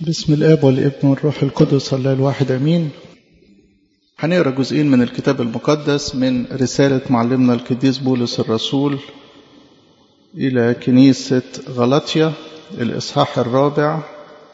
بسم الآب والابن والروح القدس الله الواحد أمين. هنقرأ جزئين من الكتاب المقدس من رسالة معلمنا القديس بولس الرسول إلى كنيسة غلاطيا الإصحاح 4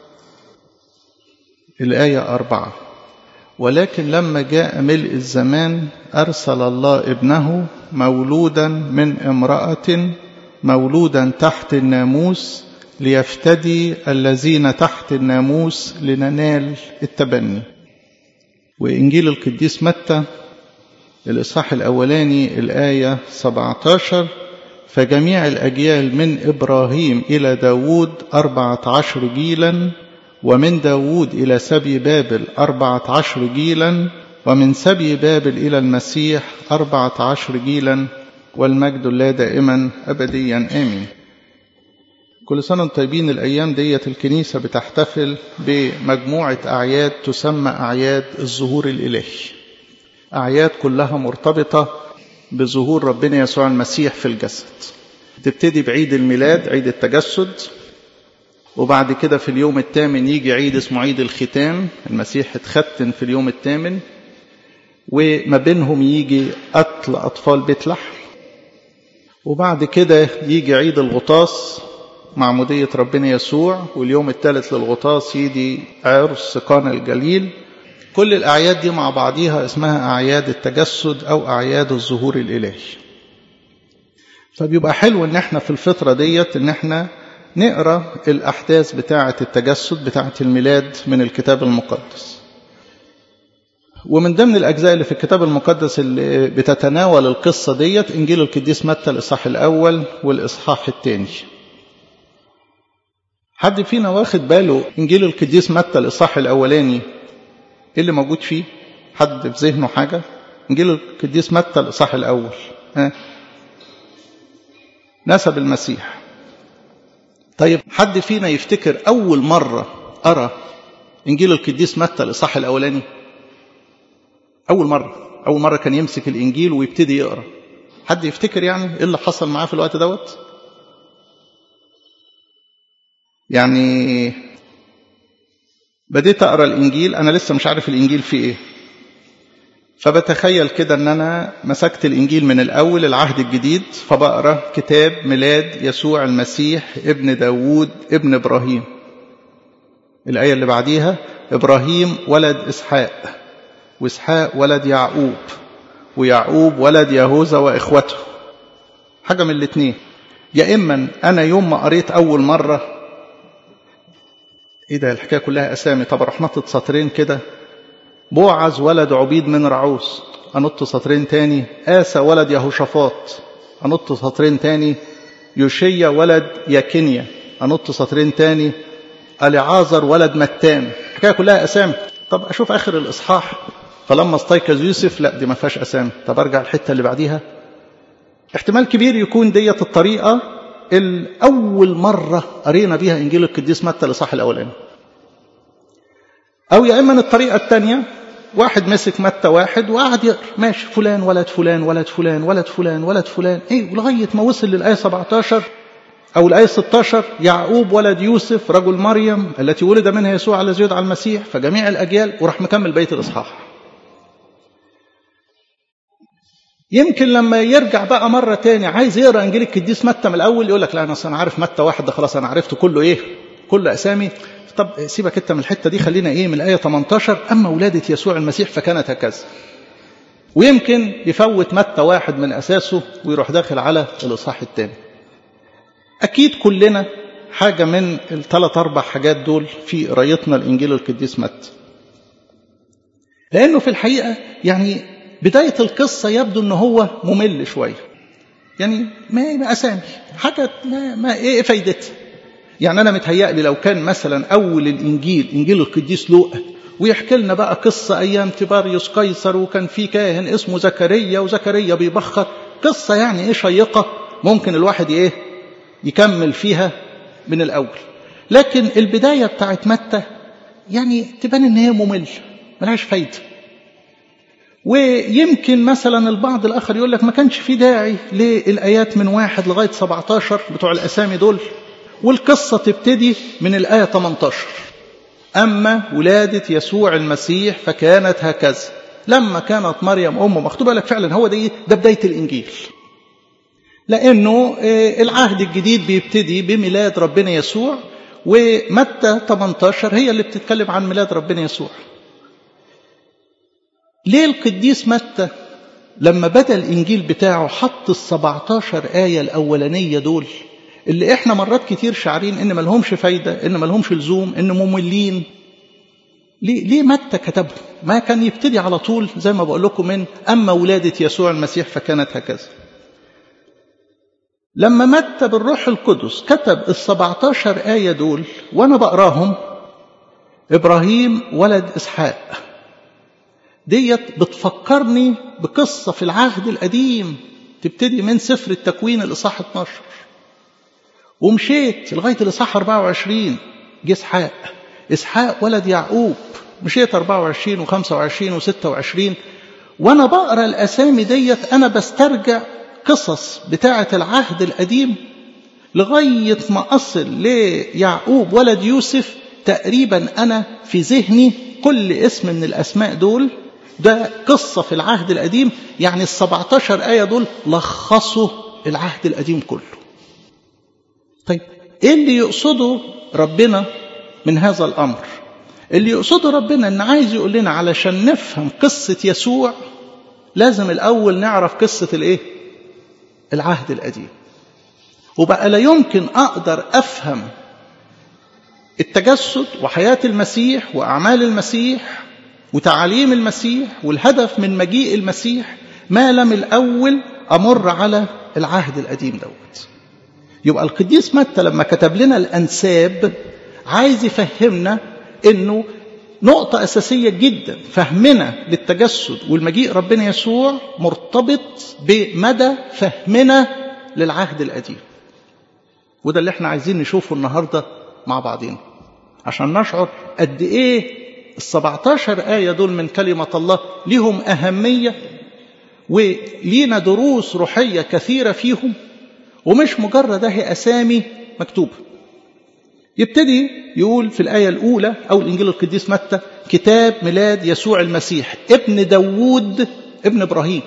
الآية 4. ولكن لما جاء ملء الزمان أرسل الله ابنه مولودا من امرأة مولودا تحت الناموس ليفتدي الذين تحت الناموس لننال التبني. وإنجيل القديس متى الإصحاح الأولاني الآية 17: فجميع الأجيال من إبراهيم إلى داود 14 جيلا، ومن داود إلى سبي بابل 14 جيلا، ومن سبي بابل إلى المسيح 14 جيلا، والمجد لله دائما أبديا آمين. كل سنة وانتم طيبين. الأيام ديت الكنيسة بتحتفل بمجموعة أعياد تسمى أعياد الظهور الإلهي، أعياد كلها مرتبطة بظهور ربنا يسوع المسيح في الجسد. تبتدي بعيد الميلاد، عيد التجسد، وبعد كده في اليوم الثامن يجي عيد اسمه عيد الختان، المسيح اتختن في اليوم الثامن، وما بينهم يجي قتل أطفال بيت لحم، وبعد كده يجي عيد الغطاس معمودية ربنا يسوع، واليوم الثالث للغطاس يجي عرس قانا الجليل. كل الأعياد دي مع بعضيها اسمها أعياد التجسد أو أعياد الظهور الإلهي. فبيبقى حلو ان احنا في الفترة ديت ان احنا نقرأ الأحداث بتاعة التجسد بتاعة الميلاد من الكتاب المقدس. ومن ضمن الأجزاء اللي في الكتاب المقدس اللي بتتناول القصة ديت إنجيل القديس متى الإصحاح الأول والإصحاح الثاني. حد فينا واخد باله إنجيل القديس متى الإصحاح الأولاني إيه اللي موجود فيه؟ حد في ذهنه حاجة؟ إنجيل القديس متى الإصحاح الأول نسب المسيح. طيب حد فينا يفتكر أول مرة أرى إنجيل القديس متى الإصحاح الأولاني؟ أول مرة كان يمسك الإنجيل ويبتدي يقرأ. حد يفتكر يعني إيه اللي حصل معاه في الوقت دوت؟ يعني بديت أقرأ الإنجيل، أنا لسه مش عارف الإنجيل فيه إيه، فبتخيل كده أن أنا مسكت الإنجيل من الأول العهد الجديد، فبقرأ كتاب ميلاد يسوع المسيح ابن داود ابن إبراهيم. الآية اللي بعديها إبراهيم ولد إسحاق، وإسحاق ولد يعقوب، ويعقوب ولد يهوذا وإخوته. حاجة من الاثنين، يا إما أنا يوم ما قريت أول مرة إيه ده الحكاية كلها أسامي، طب أروح نطت سطرين كده، بوعز ولد عبيد من رعوس، أنط سطرين تاني، آسى ولد يهوشافاط، أنط سطرين تاني، يوشيا ولد يكنيا، أنط سطرين تاني، أليعازر ولد متان. الحكاية كلها أسامي. طب أشوف آخر الإصحاح، فلما استيقظ يوسف، لا دي ما فيهاش أسامي. طب أرجع الحتة اللي بعديها، احتمال كبير يكون ديت الطريقة الأول مرة قرينا بيها إنجيل القديس متى الإصحاح الأولاني. أو يا إما الطريقة الثانية، واحد مسك متى واحد وقعد يقرأ ماشي، فلان ولد فلان ولد فلان ولد فلان ولد فلان إيه، ولغاية ما وصل للآية 17 أو الآية 16: يعقوب ولد يوسف رجل مريم التي ولد منها يسوع الذي يدعى المسيح، فجميع الأجيال، وراح مكمل بيت الإصحاح. يمكن لما يرجع بقى مرة تاني عايز يقرأ إنجيل القديس متى من الأول، يقول لك لا أنا عارف متى واحد ده خلاص، أنا عرفت كله إيه، كل أسامي. طب سيبك أنت من الحتة دي، خلينا إيه من الآية 18: أما ولادة يسوع المسيح فكانت هكذا. ويمكن يفوت متى واحد من أساسه ويروح داخل على الإصحاح الثاني. أكيد كلنا حاجة من الثلاث أربع حاجات دول في قرايتنا الإنجيل القديس متى، لأنه في الحقيقة يعني بداية القصة يبدو أنه هو ممل شوية، يعني ما أسامي حاجة ما إيه فايدتها. يعني أنا متهيألي لو كان مثلا أول الإنجيل إنجيل القديس لوقا ويحكي لنا بقى قصة أيام تيبريوس قيصر، وكان في كاهن اسمه زكريا وزكريا بيبخر، قصة يعني إيه شيقة، ممكن الواحد إيه يكمل فيها من الأول. لكن البداية بتاعت متى يعني تبان إن هي ممل ملهاش فايدة. ويمكن مثلا البعض الآخر يقول لك ما كانش في داعي للآيات من 1 لغاية 17 بتوع الأسامي دول، والقصة تبتدي من الآية 18. أما ولادة يسوع المسيح فكانت هكذا. لما كانت مريم أمه مخطوبة لك فعلا هو ده بداية الإنجيل، لأنه العهد الجديد بيبتدي بميلاد ربنا يسوع، ومتى 18 هي اللي بتتكلم عن ميلاد ربنا يسوع. ليه القديس متى لما بدأ الإنجيل بتاعه حط 17 آية الأولانية دول اللي إحنا مرات كتير شعرين إن ملهمش فايدة، إن ملهمش لزوم، إن مملين؟ ليه متى كتبهم؟ ما كان يبتدي على طول زي ما بقول لكم من أما ولادة يسوع المسيح فكانت هكذا. لما متى بالروح القدس كتب 17 آية دول وأنا بقراهم، إبراهيم ولد إسحاق ديت بتفكرني بقصة في العهد القديم تبتدي من سفر التكوين الإصحاح 12 ومشيت لغاية الإصحاح 24 جه إسحاق ولد يعقوب، مشيت 24 و25 و26 وأنا بقرأ الأسامي ديت أنا بسترجع قصص بتاعة العهد القديم لغاية ما أصل ليعقوب ولد يوسف. تقريبا أنا في ذهني كل اسم من الأسماء دول ده قصة في العهد القديم، يعني 17 آية دول لخصوا العهد القديم كله. طيب إيه اللي يقصده ربنا من هذا الأمر؟ اللي يقصده ربنا إن عايز يقول لنا علشان نفهم قصة يسوع لازم الأول نعرف قصة العهد القديم. وبقى لا يمكن أقدر أفهم التجسد وحياة المسيح وأعمال المسيح وتعاليم المسيح والهدف من مجيء المسيح ما لم الأول أمر على العهد القديم دوت. يبقى القديس متى لما كتب لنا الأنساب عايز يفهمنا إنه نقطة أساسية جدا فهمنا للتجسد والمجيء ربنا يسوع مرتبط بمدى فهمنا للعهد القديم. وده اللي احنا عايزين نشوفه النهاردة مع بعضين عشان نشعر قد ايه 17 آية دول من كلمة الله لهم أهمية ولينا دروس روحية كثيرة فيهم، ومش مجرد هي أسامي مكتوبة. يبتدي يقول في الآية الأولى أو الإنجيل القديس متى كتاب ميلاد يسوع المسيح ابن داوود ابن إبراهيم.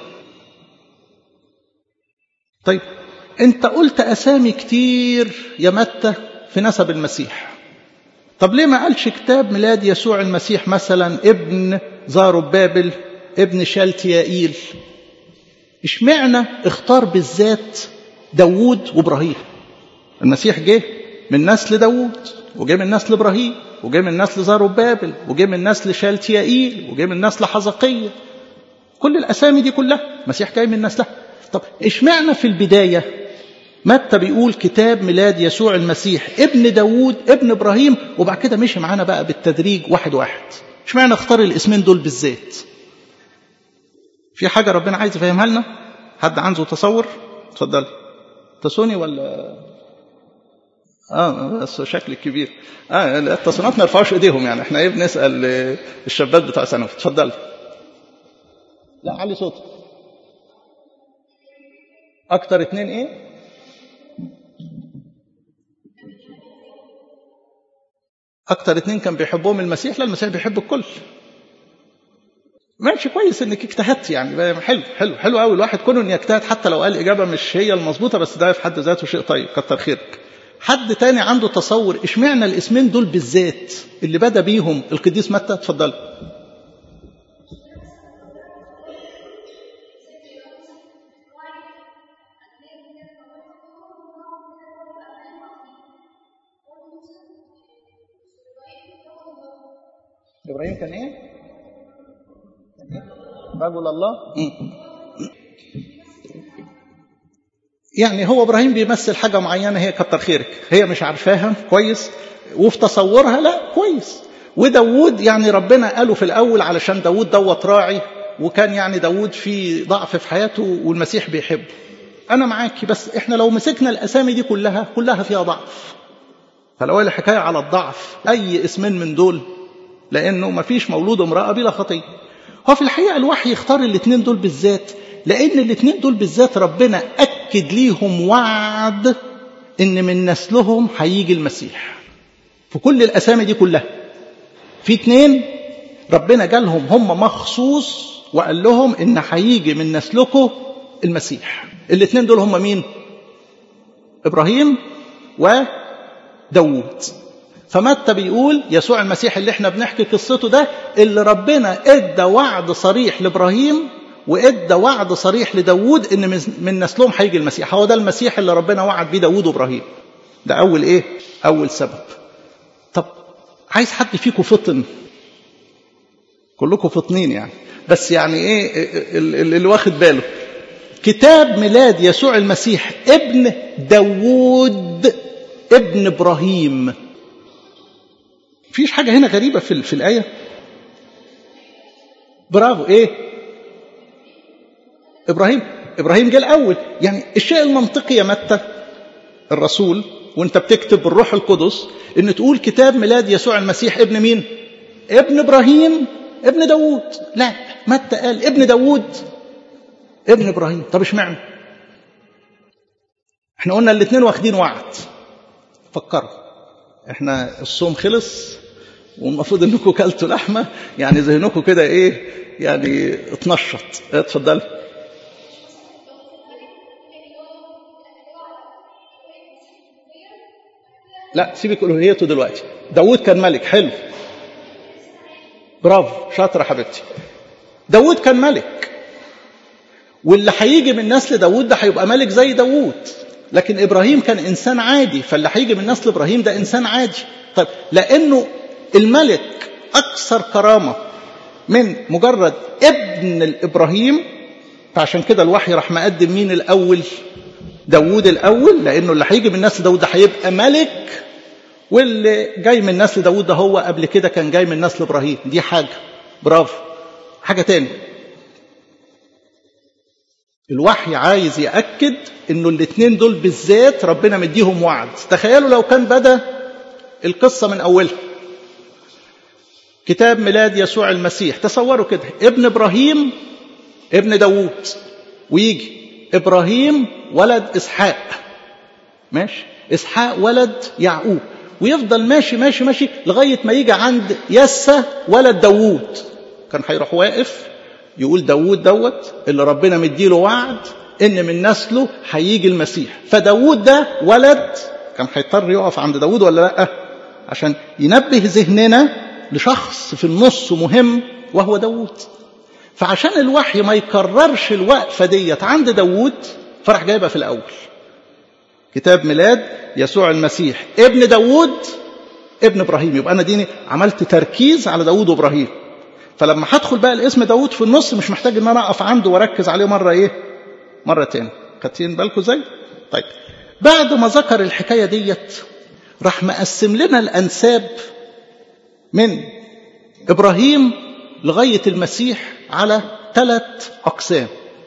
طيب أنت قلت أسامي كتير يا متى في نسب المسيح، طب ليه ما قالش كتاب ميلاد يسوع المسيح مثلا ابن زربابل ابن شالتيائيل؟ اشمعنى اختار بالذات داوود وإبراهيم؟ المسيح جه من نسل داوود وجه من نسل إبراهيم وجه من نسل زربابل وجه من نسل شالتيائيل وجه من نسل حزقية، كل الأسامي دي كلها المسيح جاي من نسلها. طب اشمعنى في البداية متى بيقول كتاب ميلاد يسوع المسيح ابن داوود ابن إبراهيم وبعد كده مشي معانا بقى بالتدريج واحد واحد؟ اشمعنى اختار الاسمين دول بالذات؟ في حاجة ربنا عايز يفهمها لنا؟ حد عنده تصور؟ اتفضل. تسوني ولا بس شكل كبير. التصنيفات ما يرفعوش ايديهم، يعني احنا بنسأل الشباب بتاع ثانوي. اتفضل. لا علي صوت. اكتر اتنين ايه؟ اكتر اتنين كان بيحبهم المسيح؟ لا المسيح بيحب الكل. ماشي كويس انك اجتهدت، يعني حلو قوي الواحد كونه انه يجتهد حتى لو قال اجابه مش هي المظبوطه، بس ده في حد ذاته شيء طيب، كتر خيرك. حد تاني عنده تصور اشمعنى الاسمين دول بالذات اللي بدا بيهم القديس متى؟ اتفضل. ابراهيم كان ايه؟ رجل الله. يعني هو ابراهيم بيمثل حاجه معينه، هي كتر خيرك هي مش عارفاها كويس وفي تصورها لا كويس. وداود يعني ربنا قاله في الاول علشان داود دوت راعي، وكان يعني داود في ضعف في حياته والمسيح بيحبه. انا معاكي، بس احنا لو مسكنا الاسامي دي كلها فيها ضعف. فلو الحكايه على الضعف اي اسمين من دول، لانه ما فيش مولود امراه بلا خطيه. هو في الحقيقه الوحي يختار الاثنين دول بالذات، لان الاثنين دول بالذات ربنا اكد ليهم وعد ان من نسلهم هيجي المسيح. في كل الاسامي دي كلها في 2 ربنا جالهم هم مخصوص وقال لهم إن هيجي من نسلكم المسيح. ال2 دول هم مين؟ إبراهيم وداود. فمتى بيقول يسوع المسيح اللي احنا بنحكي قصته ده اللي ربنا ادى وعد صريح لإبراهيم وادى وعد صريح لداود ان من نسلهم هيجي المسيح. هو ده المسيح اللي ربنا وعد بيه داود وإبراهيم. ده أول إيه؟ أول سبب. طب عايز حد فيكم فطن؟ كلكم فطنين يعني، بس يعني ايه اللي واخد باله؟ كتاب ميلاد يسوع المسيح ابن داود ابن إبراهيم. فيش حاجة هنا غريبة في الآية؟ برافو. ايه؟ إبراهيم جه الأول. يعني الشيء المنطقي يا متى الرسول وانت بتكتب الروح القدس ان تقول كتاب ميلاد يسوع المسيح ابن مين؟ ابن إبراهيم ابن داود. لا، متى قال ابن داود ابن إبراهيم. طب اشمعنى؟ احنا قلنا ال2 واخدين وعد. فكروا، احنا الصوم خلص والمفروض انكم كلتوا لحمه، يعني ذهنكم كده ايه يعني اتنشط. اتفضل. لا سيبك الوهيته دلوقتي. داود كان ملك. حلو، برافو، شاطره حبيبتي. داود كان ملك، واللي هيجي من نسل داود ده هيبقى ملك زي داود. لكن إبراهيم كان إنسان عادي، فاللي هيجي من نسل إبراهيم ده إنسان عادي. طيب لأنه الملك أكثر كرامة من مجرد ابن الإبراهيم، فعشان كده الوحي راح مقدم مين الأول؟ داود الأول، لأنه اللي هيجي من نسل داود ده هيبقى ملك، واللي جاي من نسل داود ده هو قبل كده كان جاي من نسل إبراهيم. دي حاجة. برافو. حاجة تاني، الوحي عايز يأكد انه ال2 دول بالذات ربنا مديهم وعد. تخيلوا لو كان بدأ القصة من أولها. كتاب ميلاد يسوع المسيح، تصوروا كده، ابن إبراهيم ابن داود، ويجي إبراهيم ولد إسحاق، ماشي، إسحاق ولد يعقوب، ويفضل ماشي ماشي ماشي لغاية ما يجي عند يسى ولد داود. كان هيروح واقف يقول داود دوت اللي ربنا مديله وعد ان من نسله هيجي المسيح. فداود ده ولد كان هيضطر يقف عند داود ولا لا؟ عشان ينبه ذهننا لشخص في النص مهم وهو داود. فعشان الوحي ما يكررش الوقفة ديت عند داود فرح جايبها في الأول. كتاب ميلاد يسوع المسيح ابن داود ابن إبراهيم. يبقى أنا ديني عملت تركيز على داود وإبراهيم. فلما هدخل بقى الاسم داود في النص مش محتاج ان انا اقف عنده واركز عليه مرة تاني. خدتين بالكم ازاي؟ طيب بعد ما ذكر الحكاية ديت راح مقسم لنا الأنساب من إبراهيم لغاية المسيح على 3 أقسام.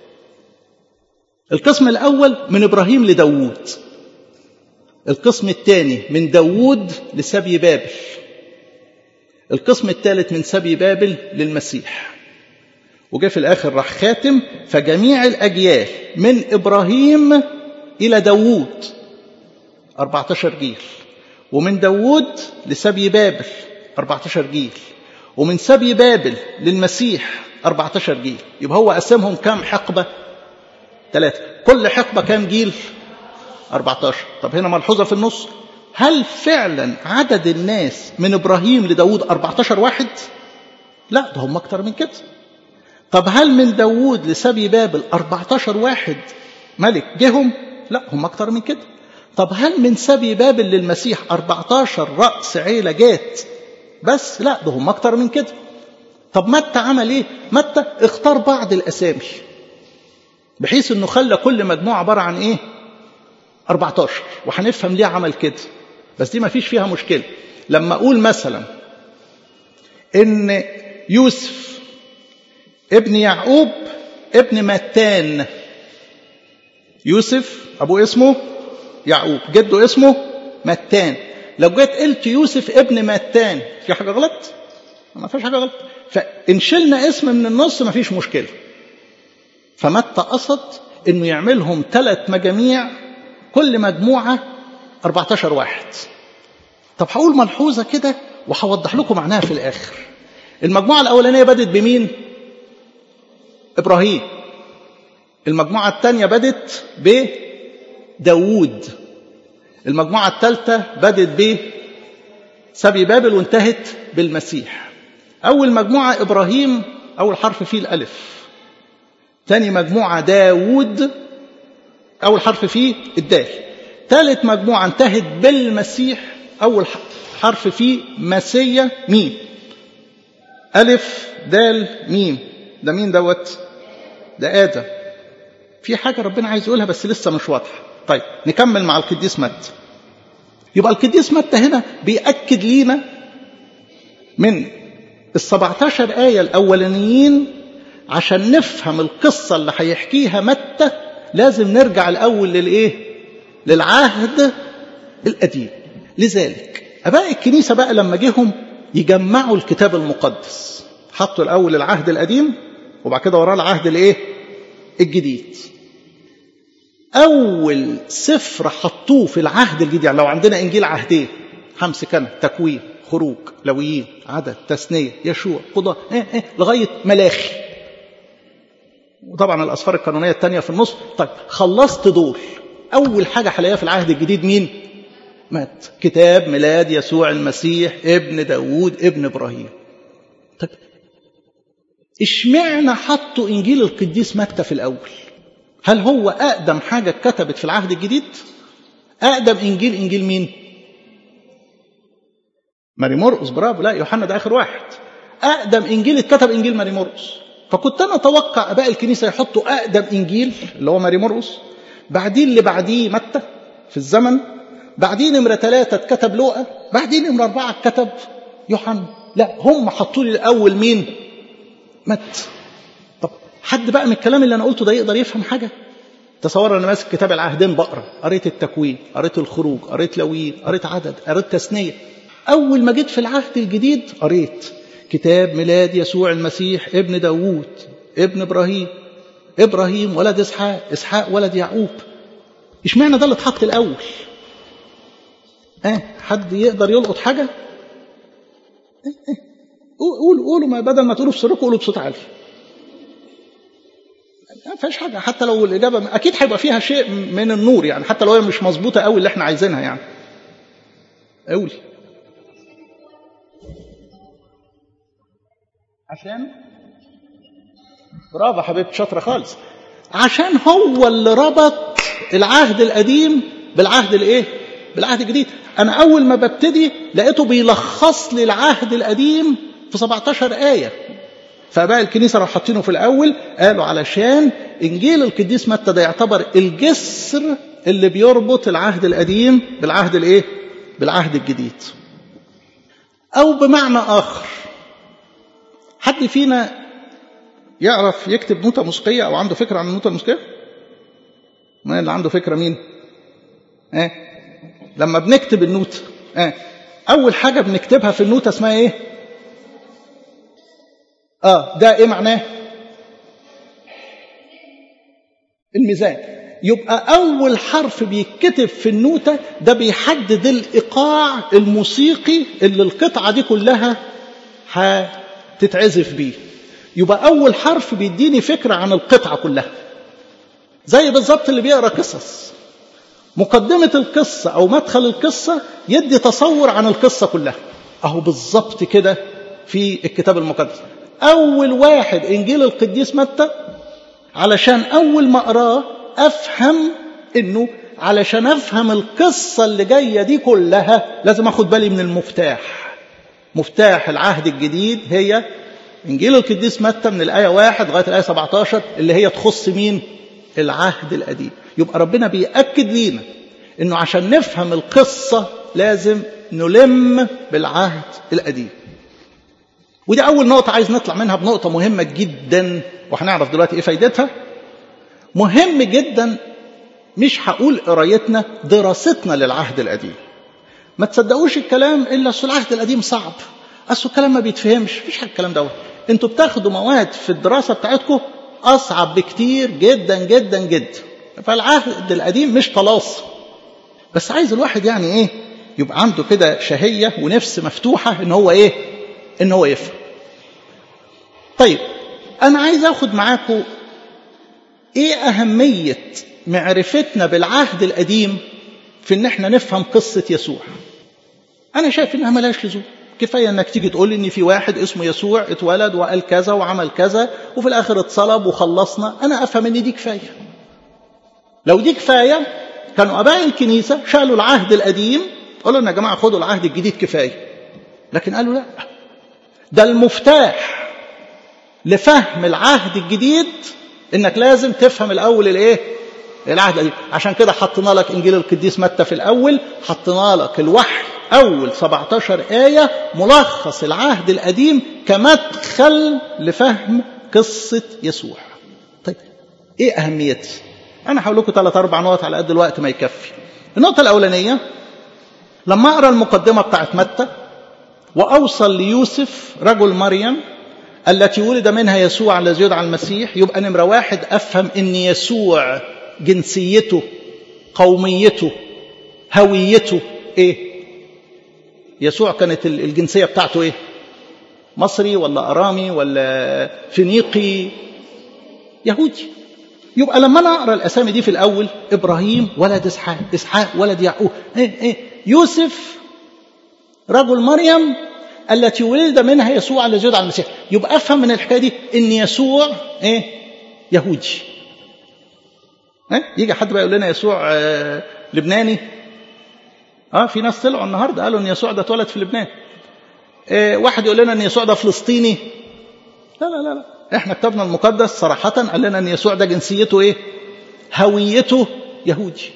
القسم الأول من إبراهيم لداود، القسم الثاني من داود لسبي بابل، القسم الثالث من سبي بابل للمسيح. وجاء في الآخر راح خاتم فجميع الأجيال من إبراهيم إلى داود 14 جيل، ومن داود لسبي بابل 14 جيل، ومن سبي بابل للمسيح 14 جيل. يبقى هو قسمهم كام حقبة؟ 3. كل حقبة كام جيل؟ 14. طب هنا ملحوظة في النص، هل فعلا عدد الناس من إبراهيم لداود 14 واحد؟ لا، ده هم أكتر من كده. طب هل من داود لسبي بابل 14 واحد ملك جهم؟ لا، هم أكتر من كده. طب هل من سبي بابل للمسيح 14 رأس عيلة جات بس؟ لا، ده هم أكتر من كده. طب متى عمل ايه؟ متى اختار بعض الأسامي بحيث انه خلى كل مجموعة عبارة عن ايه؟ 14. وهنفهم ليه عمل كده، بس دي ما فيش فيها مشكلة. لما اقول مثلا ان يوسف ابن يعقوب ابن متان، يوسف ابوه اسمه يعقوب، جده اسمه متان. لو جيت قلت يوسف ابن متان في حاجة غلط؟ ما فيش حاجة غلط. فإن شلنا اسم من النص ما فيش مشكلة. فمتى قصد انه يعملهم 3 مجاميع، كل مجموعة 14 واحد. طب هقول ملحوظة كده وهوضح لكم معناها في الآخر. المجموعة الأولانية بدت بمين؟ إبراهيم. المجموعة الثانية بدت بداود. المجموعة الثالثة بدت بسبي بابل وانتهت بالمسيح. أول مجموعة إبراهيم، أول حرف فيه الألف. ثاني مجموعة داود، أول حرف فيه الدال. ثالث مجموعة انتهت بالمسيح، أول حرف فيه مسيا ميم. ألف دال ميم. ده مين دوت؟ ده آدم. في حاجة ربنا عايز يقولها بس لسه مش واضحة. طيب نكمل مع القديس متى. يبقى القديس متى هنا بيأكد لينا من ال17 آية الأولانيين عشان نفهم القصة اللي هيحكيها متى لازم نرجع الأول للعهد القديم. لذلك أباء الكنيسة بقى لما جيهم يجمعوا الكتاب المقدس حطوا الأول العهد القديم وبعد كده وراه العهد الجديد. أول سفر حطوه في العهد الجديد، يعني لو عندنا إنجيل عهدين 5 كان تكوين خروج لويين عدد تثنية يشوع قضاء لغاية ملاخي، وطبعا الأسفار القانونية الثانية في النص. طيب خلصت دول، أول حاجة هلاقيها في العهد الجديد مين؟ مات كتاب ميلاد يسوع المسيح ابن داود ابن إبراهيم. طيب اشمعنى حطوا إنجيل القديس متى في الأول؟ هل هو أقدم حاجة اتكتبت في العهد الجديد؟ أقدم إنجيل مين؟ ماري مرقس. برافو. لا، يوحنا ده آخر واحد. أقدم إنجيل اتكتب إنجيل ماري مرقس. فكنت أنا أتوقع أباء الكنيسة يحطوا أقدم إنجيل اللي هو ماري مرقس، بعدين اللي بعديه متى في الزمن، بعدين نمرة 3 اتكتب لوقا، بعدين نمرة 4 اتكتب يوحنا. لا، هم حطوا لي الأول مين؟ متى. طب حد بقى من الكلام اللي أنا قلته ده يقدر يفهم حاجة؟ تصور أنا ماسك كتاب العهدين بقرأ، قريت التكوين، قريت الخروج، قريت لويين، قريت عدد، قريت تثنية. أول ما جيت في العهد الجديد قريت كتاب ميلاد يسوع المسيح ابن داود ابن إبراهيم، إبراهيم ولد إسحاق، إسحاق ولد يعقوب. إشمعنى ده اللي اتحط الأول؟ حد يقدر يلقط حاجة؟ قولوا، ما بدل ما تقولوا في سركم قولوا بصوت عالي. ما فيش حاجة، حتى لو الإجابة أكيد هيبقى فيها شيء من النور، يعني حتى لو هي مش مظبوطة قوي اللي احنا عايزينها يعني. قولي. عشان برافو حبيبتي، شاطرة خالص. عشان هو اللي ربط العهد القديم بالعهد بالعهد الجديد. أنا أول ما ببتدي لقيته بيلخص لي العهد القديم في 17 آية. فبقى الكنيسة راح حاطينه في الأول، قالوا علشان إنجيل القديس متى ده يعتبر الجسر اللي بيربط العهد القديم بالعهد الجديد. أو بمعنى آخر، حد فينا يعرف يكتب نوتة موسيقية أو عنده فكرة عن النوتة الموسيقية؟ ما اللي عنده فكرة مين؟ لما بنكتب النوتة أول حاجة بنكتبها في النوتة اسمها إيه؟ ده إيه معناه؟ الميزان. يبقى أول حرف بيتكتب في النوتة ده بيحدد الإيقاع الموسيقي اللي القطعة دي كلها هتتعزف بيه. يبقى أول حرف بيديني فكرة عن القطعة كلها، زي بالظبط اللي بيقرأ قصص، مقدمة القصة أو مدخل القصة يدي تصور عن القصة كلها. أهو بالظبط كده في الكتاب المقدس. أول واحد إنجيل القديس متى، علشان أول ما أقراه أفهم إنه علشان أفهم القصة اللي جاية دي كلها لازم أخد بالي من المفتاح. مفتاح العهد الجديد هي إنجيل القديس متى من الآية 1 لغاية الآية 17 اللي هي تخص مين؟ العهد القديم. يبقى ربنا بيأكد لينا إنه عشان نفهم القصة لازم نلم بالعهد القديم. ودي أول نقطة عايز نطلع منها بنقطة مهمة جدا، وهنعرف دلوقتي إيه فايدتها. مهم جدا، مش هقول قرايتنا، دراستنا للعهد القديم. ما تصدقوش الكلام إلا أصل العهد القديم صعب، أصل الكلام ما بيتفهمش. مفيش حاجة الكلام ده. أنتوا بتاخدوا مواد في الدراسة بتاعتكم أصعب بكتير جدا جدا جدا. فالعهد القديم مش طلاس، بس عايز الواحد يعني يبقى عنده كده شهية ونفس مفتوحة ان هو ايه؟ ان هو يفهم. طيب انا عايز اخد معاكم ايه اهمية معرفتنا بالعهد القديم في ان احنا نفهم قصة يسوع. انا شايف انها ملاش لزوم، كفاية انك تيجي تقول ان في واحد اسمه يسوع اتولد وقال كذا وعمل كذا وفي الاخر اتصلب وخلصنا. انا افهم ان دي كفاية. لو دي كفاية كانوا اباء الكنيسة شالوا العهد القديم قالوا لنا يا جماعة خدوا العهد الجديد كفاية. لكن قالوا لا، ده المفتاح لفهم العهد الجديد انك لازم تفهم الاول الايه؟ العهد القديم. عشان كده حطينا لك انجيل القديس متى في الاول، حطينا لك الوحي اول 17 آية ملخص العهد القديم كمدخل لفهم قصة يسوع. طيب ايه اهميتها؟ انا هقول لكم 3-4 نقط على قد الوقت ما يكفي. النقطة الاولانية، لما اقرا المقدمة بتاعت متى واوصل ليوسف رجل مريم التي ولد منها يسوع الذي يدعى المسيح، يبقى نمرة 1 افهم ان يسوع جنسيته، قوميته، هويته ايه؟ يسوع كانت الجنسية بتاعته ايه؟ مصري ولا ارامي ولا فينيقي؟ يهودي. يبقى لما انا اقرا الاسامي دي في الاول، ابراهيم ولد اسحاق، اسحاق ولد يعقوب، يوسف رجل مريم التي ولد منها يسوع الذي يدعى المسيح، يبقى افهم من الحكايه دي ان يسوع يهودي. يجي حد بقى يقول لنا يسوع لبناني. في ناس طلعوا النهارده قالوا ان يسوع ده اتولد في لبنان. واحد يقول لنا ان يسوع ده فلسطيني. لا لا لا، احنا كتابنا المقدس صراحه قال لنا ان يسوع ده جنسيته ايه؟ هويته يهودي.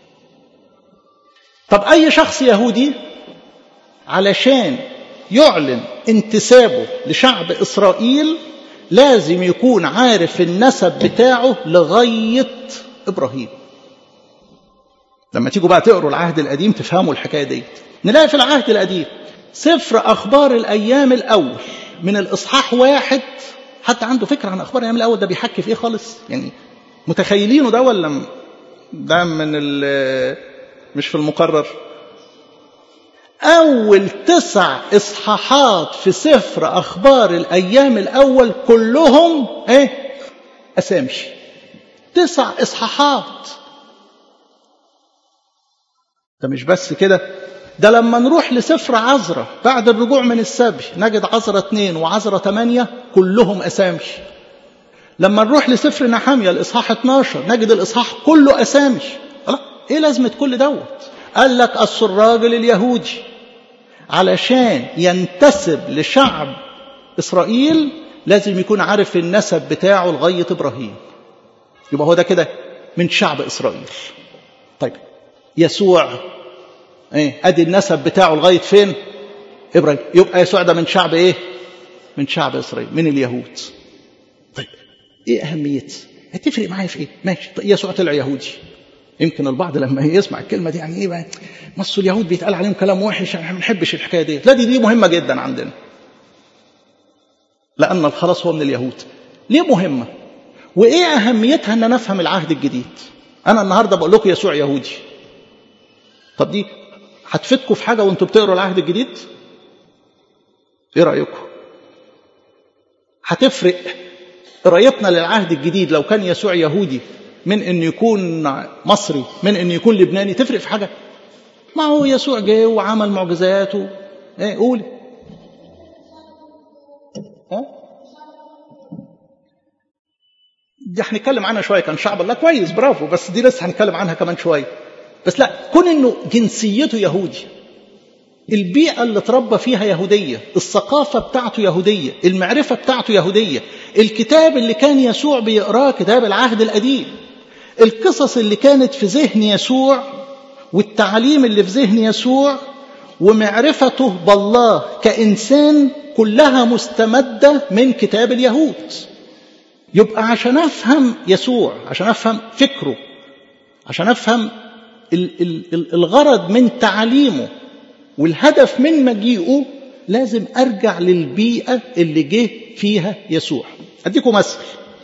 طب اي شخص يهودي علشان يعلن انتسابه لشعب إسرائيل لازم يكون عارف النسب بتاعه لغاية إبراهيم. لما تيجوا بقى تقروا العهد القديم تفهموا الحكاية دي. نلاقي في العهد القديم سفر أخبار الأيام الأول من الإصحاح 1. حتى عنده فكرة عن أخبار الأيام الأول ده بيحكي في إيه خالص؟ يعني متخيلينه ده ولا ده من مش في المقرر؟ أول 9 إصحاحات في سفر أخبار الأيام الأول كلهم أسامي. 9 إصحاحات. ده مش بس كده، ده لما نروح لسفر عزرا بعد الرجوع من السبي نجد عزرا 2 وعزرا 8 كلهم أسامي. لما نروح لسفر نحمية الإصحاح 12 نجد الإصحاح كله أسامي. إيه لازمة كل دوت؟ قال لك أصل الراجل اليهودي علشان ينتسب لشعب إسرائيل لازم يكون عارف النسب بتاعه لغاية إبراهيم. يبقى هو ده كده من شعب إسرائيل. طيب يسوع أدي النسب بتاعه لغاية فين؟ إبراهيم. يبقى يسوع ده من شعب إيه؟ من شعب إسرائيل، من اليهود. طيب إيه أهميته؟ هتفرق معايا في إيه؟ ماشي، طيب يسوع طلع يهودي. يمكن البعض لما يسمع الكلمة دي يعني إيه بقى؟ مصر اليهود بيتقال عليهم كلام وحش، احنا ما بنحبش الحكاية دي. لا، دي مهمة جدا عندنا، لأن الخلاص هو من اليهود. ليه مهمة؟ وإيه أهميتها أن نفهم العهد الجديد؟ أنا النهاردة بقول لكم يسوع يهودي. طب دي هتفيدكم في حاجة وانتم بتقروا العهد الجديد؟ إيه رأيكم؟ هتفرق قرايتنا للعهد الجديد لو كان يسوع يهودي من أن يكون مصري، من أن يكون لبناني؟ تفرق في حاجة؟ ما هو يسوع جه وعمل معجزاته. قولي. دي هنتكلم عنها شوية. كان شعب الله كويس، برافو، بس دي لسه هنتكلم عنها كمان شوية. بس لا، كون انه جنسيته يهودي، البيئة اللي تربى فيها يهودية، الثقافة بتاعته يهودية، المعرفة بتاعته يهودية، الكتاب اللي كان يسوع بيقراه كتاب العهد القديم، القصص اللي كانت في ذهن يسوع والتعليم اللي في ذهن يسوع ومعرفته بالله كإنسان كلها مستمدة من كتاب اليهود. يبقى عشان أفهم يسوع، عشان أفهم فكره، عشان أفهم الغرض من تعليمه والهدف من مجيئه، لازم أرجع للبيئة اللي جه فيها يسوع. أديكم مثل.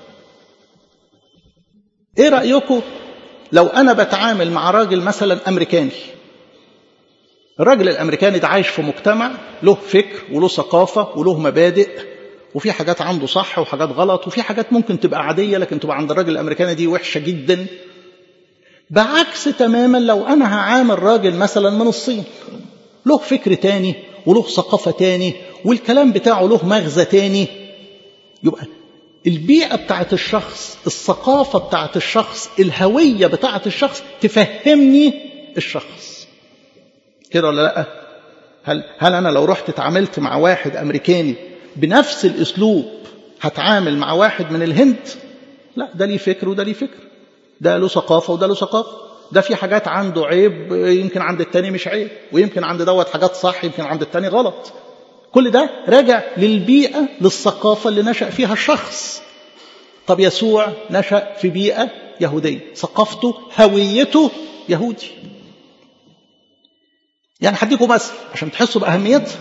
إيه رأيكم لو أنا بتعامل مع راجل مثلا أمريكاني الراجل الأمريكاني ده عايش في مجتمع له فكر وله ثقافة وله مبادئ، وفي حاجات عنده صح وحاجات غلط، وفي حاجات ممكن تبقى عادية لكن تبقى عند الراجل الأمريكاني دي وحشة جدا. بعكس تماما لو أنا هعامل راجل مثلا من الصين، له فكر تاني وله ثقافة تاني والكلام بتاعه له مغزى تاني، يبقى البيئة بتاعت الشخص، الثقافة بتاعت الشخص، الهوية بتاعت الشخص تفهمني الشخص كده ولا لا؟ هل أنا لو رحت اتعاملت مع واحد أمريكاني بنفس الأسلوب هتعامل مع واحد من الهند؟ لا، ده ليه فكر وده ليه فكر، ده له ثقافة وده له ثقافة، ده في حاجات عنده عيب يمكن عند التاني مش عيب، ويمكن عند دوت حاجات صح يمكن عند التاني غلط. كل ده راجع للبيئة، للثقافة اللي نشأ فيها الشخص. طب يسوع نشأ في بيئة يهودية، ثقافته هويته يهودي. يعني هديكم مثل عشان تحسوا بأهميتها.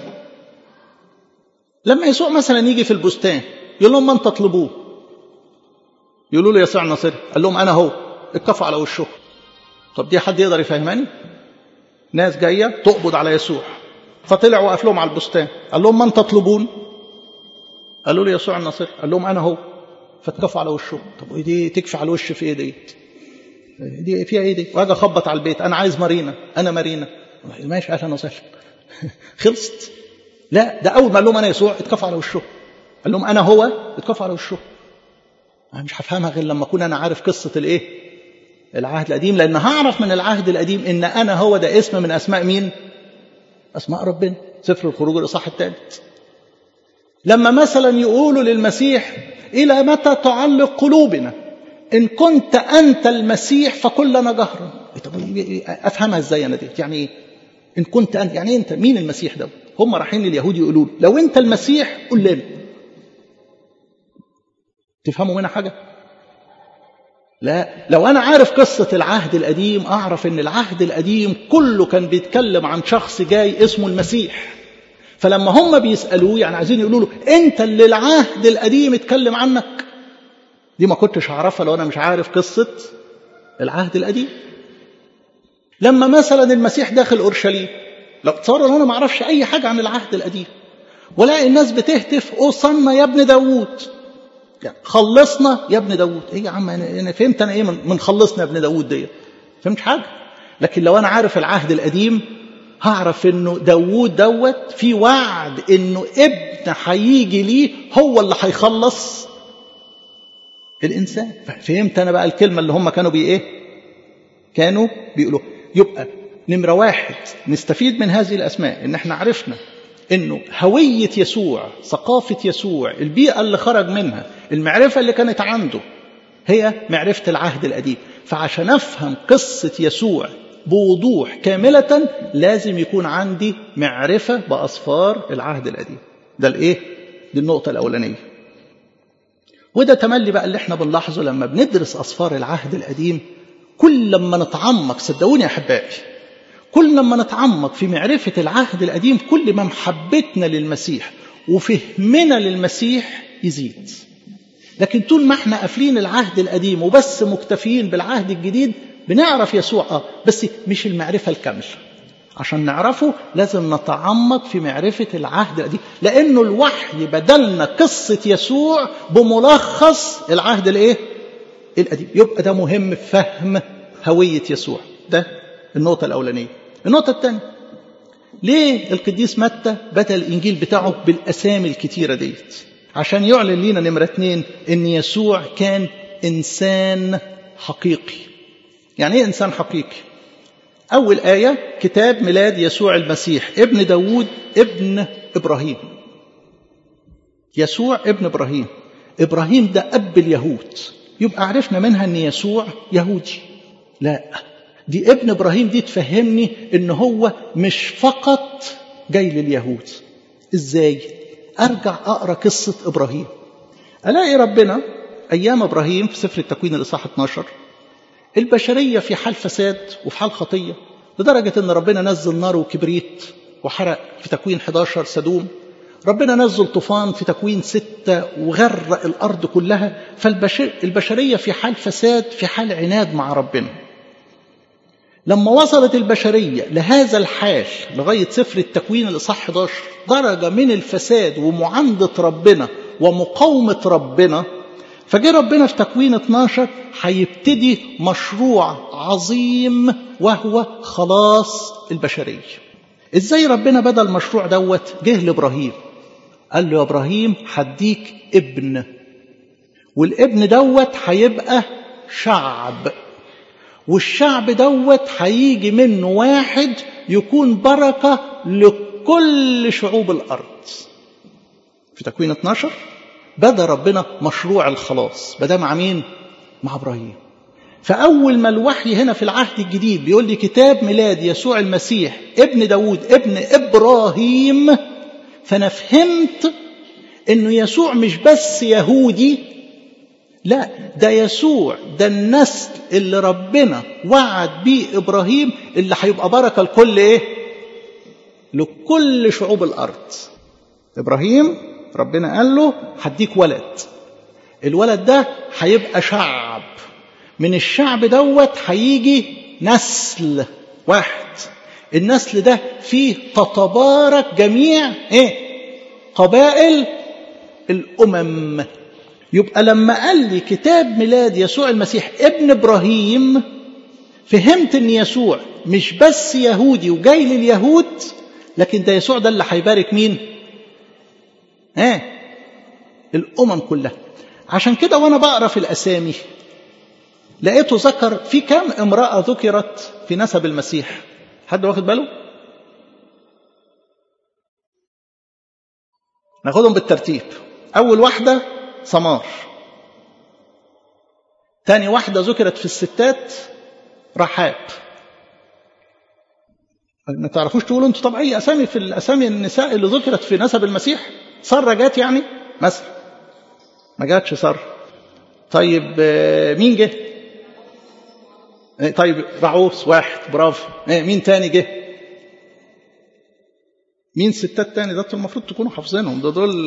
لما يسوع مثلا يجي في البستان يقول لهم من تطلبوه؟ يقولوا له يسوع الناصري. قال لهم أنا هو. اتكفوا على وشه. طب دي حد يقدر يفهمني؟ ناس جاية تقبض على يسوع، فطلع وقف لهم على البستان قال لهم من تطلبون؟ قالوا له يسوع الناصري. قال لهم أنا هو. فاتكفوا على وشه. طب دي تكفي على الوش في ايه دي فيها ايه دي؟ واجي اخبط على البيت انا عايز مارينا، انا مارينا، ماشي اهلا وسهلا خلصت. لا، ده اول ما قال لهم انا يسوع اتكفوا على وشه. قال لهم انا هو، اتكفوا على وشه. انا مش هفهمها غير لما اكون انا عارف قصه الايه؟ العهد القديم، لان هعرف من العهد القديم ان انا هو ده اسم من اسماء مين؟ اسماء ربنا. سفر الخروج الاصحاح 3. لما مثلا يقولوا للمسيح إلى متى تعلق قلوبنا؟ إن كنت أنت المسيح فقل لنا جهرا. أفهمها إزاي أنا دي؟ يعني إيه؟ إن كنت أنت، يعني أنت مين المسيح ده؟ هم رايحين لليهود يقولوا لو أنت المسيح قل لنا. تفهموا منها حاجة؟ لا، لو أنا عارف قصة العهد القديم أعرف إن العهد القديم كله كان بيتكلم عن شخص جاي اسمه المسيح. فلما هم بيسألوه يعني عايزين يقولوا له أنت اللي العهد القديم اتكلم عنك، دي ما كنتش هعرفها لو أنا مش عارف قصة العهد القديم. لما مثلا المسيح داخل أورشليم، لو تصوروا لو أنا ما أعرفش أي حاجة عن العهد القديم ولاقي الناس بتهتف أوصلنا يا ابن داوود، يعني خلصنا يا ابن داوود. إيه يا عم، أنا فهمت أنا إيه من خلصنا يا ابن داوود دي؟ فهمت حاجة. لكن لو أنا عارف العهد القديم هعرف إنه داوود دوت في وعد إنه ابن هيجي ليه هو اللي هيخلص الإنسان. فهمت أنا بقى الكلمة اللي هم كانوا بيقولوا. يبقى نمرة واحد نستفيد من هذه الأسماء إن احنا عرفنا إنه هوية يسوع، ثقافة يسوع، البيئة اللي خرج منها، المعرفة اللي كانت عنده هي معرفة العهد القديم. فعشان أفهم قصة يسوع بوضوح كاملة لازم يكون عندي معرفة بأسفار العهد القديم. ده دي النقطة الأولانية. وده تملي بقى اللي احنا بنلاحظه لما بندرس أسفار العهد القديم. كل لما نتعمق، صدقوني يا أحبائي، كل لما نتعمق في معرفة العهد القديم كل ما محبتنا للمسيح وفهمنا للمسيح يزيد. لكن طول ما احنا قافلين العهد القديم وبس مكتفيين بالعهد الجديد بنعرف يسوع بس مش المعرفة الكاملة. عشان نعرفه لازم نتعمق في معرفة العهد القديم، لأنه الوحي بدلنا قصة يسوع بملخص العهد القديم. يبقى ده مهم في فهم هوية يسوع. ده النقطة الأولانية. النقطة الثانية، ليه القديس متى بدأ الإنجيل بتاعه بالأسامي الكتيرة ديت؟ عشان يعلن لنا نمرة 2 إن يسوع كان إنسان حقيقي. يعني إيه إنسان حقيقي؟ أول آية كتاب ميلاد يسوع المسيح ابن داوود ابن إبراهيم. يسوع ابن إبراهيم. إبراهيم ده أب اليهود، يبقى عرفنا منها أن يسوع يهودي. لا، دي ابن إبراهيم دي تفهمني أنه هو مش فقط جاي لليهود. إزاي؟ أرجع أقرأ قصة إبراهيم ألاقي ربنا أيام إبراهيم في سفر التكوين الإصحاح 12 البشرية في حال فساد وفي حال خطية، لدرجة أن ربنا نزل نار وكبريت وحرق في تكوين 11 سدوم. ربنا نزل طوفان في تكوين 6 وغرق الأرض كلها. فالبشرية في حال فساد، في حال عناد مع ربنا. لما وصلت البشرية لهذا الحال لغاية سفر التكوين الإصحاح 11 درجة من الفساد ومعاندة ربنا ومقاومة ربنا، فجاء ربنا في تكوين 12 هيبتدي مشروع عظيم وهو خلاص البشرية. ازاي ربنا بدأ المشروع دوت؟ جه لإبراهيم قال له يا إبراهيم هديك ابن، والابن دوت هيبقى شعب، والشعب دوت هيجي منه واحد يكون بركة لكل شعوب الأرض. في تكوين 12 بدأ ربنا مشروع الخلاص، بدأ مع مين؟ مع إبراهيم. فأول ما الوحي هنا في العهد الجديد بيقول لي كتاب ميلاد يسوع المسيح ابن داود ابن إبراهيم، فأنا فهمت إنه يسوع مش بس يهودي، لا ده يسوع ده النسل اللي ربنا وعد بيه إبراهيم اللي هيبقى بركة لكل إيه؟ لكل شعوب الأرض. إبراهيم ربنا قال له هديك ولد، الولد ده هيبقى شعب، من الشعب دوت هيجي نسل واحد، النسل ده فيه تتبارك جميع قبائل الأمم. يبقى لما قال لي كتاب ميلاد يسوع المسيح ابن إبراهيم فهمت ان يسوع مش بس يهودي وجاي لليهود، لكن ده يسوع ده اللي هيبارك مين؟ الأمم كلها. عشان كده وانا بقرا في الأسامي لقيته ذكر في كام امرأة ذكرت في نسب المسيح. حد واخد باله؟ ناخدهم بالترتيب. أول واحدة سمار، تاني واحدة ذكرت في الستات رحاب. ما تعرفوش تقولوا انتوا طب اي اسامي في الاسامي النساء اللي ذكرت في نسب المسيح؟ سارة جات يعني مثلا؟ ما جاتش سارة. طيب مين جه؟ طيب رعوس واحد، برافو. مين تاني جه؟ مين ستات تاني؟ ده المفروض تكونوا حافظينهم، ده دول.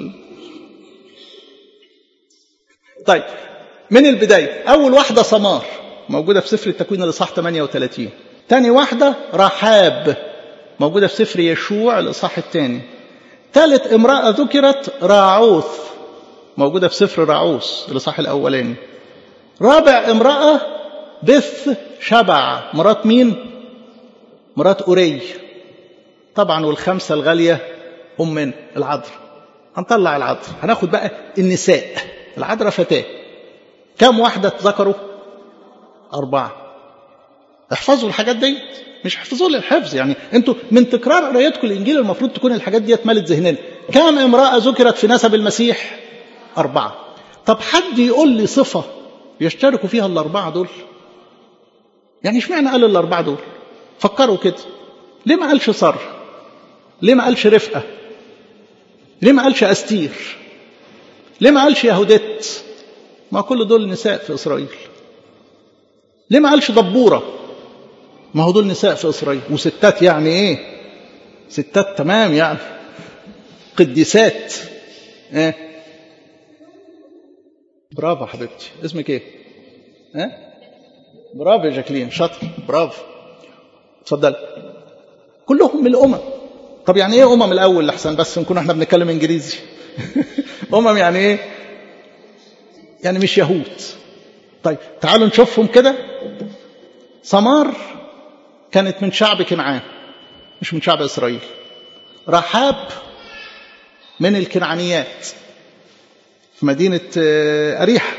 طيب من البداية أول واحدة سمار موجودة في سفر التكوين الإصحاح 38. تاني واحدة رحاب موجودة في سفر يشوع الإصحاح الثاني. ثالث امرأة ذكرت راعوث موجودة في سفر راعوث الإصحاح الأولاني. رابع امرأة بث شبع، مرات مين؟ مرات أوري طبعا. والخمسة الغالية من العذراء. هنطلع العذراء، هناخد بقى النساء. العذراء فتاة، كم واحدة تذكروا؟ 4. احفظوا الحاجات دي، مش احفظوا للحفظ يعني، انتوا من تكرار قرايتكم الانجيل المفروض تكون الحاجات دي اتملت ذهننا. كم امرأة ذكرت في نسب المسيح؟ 4. طب حد يقول لي صفة يشتركوا فيها ال4 دول؟ يعني اشمعنى قال ال4 دول؟ فكروا كده. ليه ما قالش سارة؟ ليه ما قالش رفقة؟ ليه ما قالش أستير؟ ليه ما قالش يهودت؟ ما كل دول نساء في إسرائيل. ليه ما قالش دبورة؟ ما هو دول نساء في إسرائيل وستات، يعني إيه؟ ستات تمام يعني، قديسات. برافو حبيبتي. اسمك إيه؟ برافو يا جاكلين، شاطر، برافو. اتفضل. كلهم من الأمم. طب يعني إيه أمم الأول لحسن بس نكون احنا بنتكلم إنجليزي؟ يعني إيه؟ يعني مش يهود. طيب تعالوا نشوفهم كده. سمار كانت من شعب كنعان مش من شعب إسرائيل. رحاب من الكنعانيات في مدينة أريحة.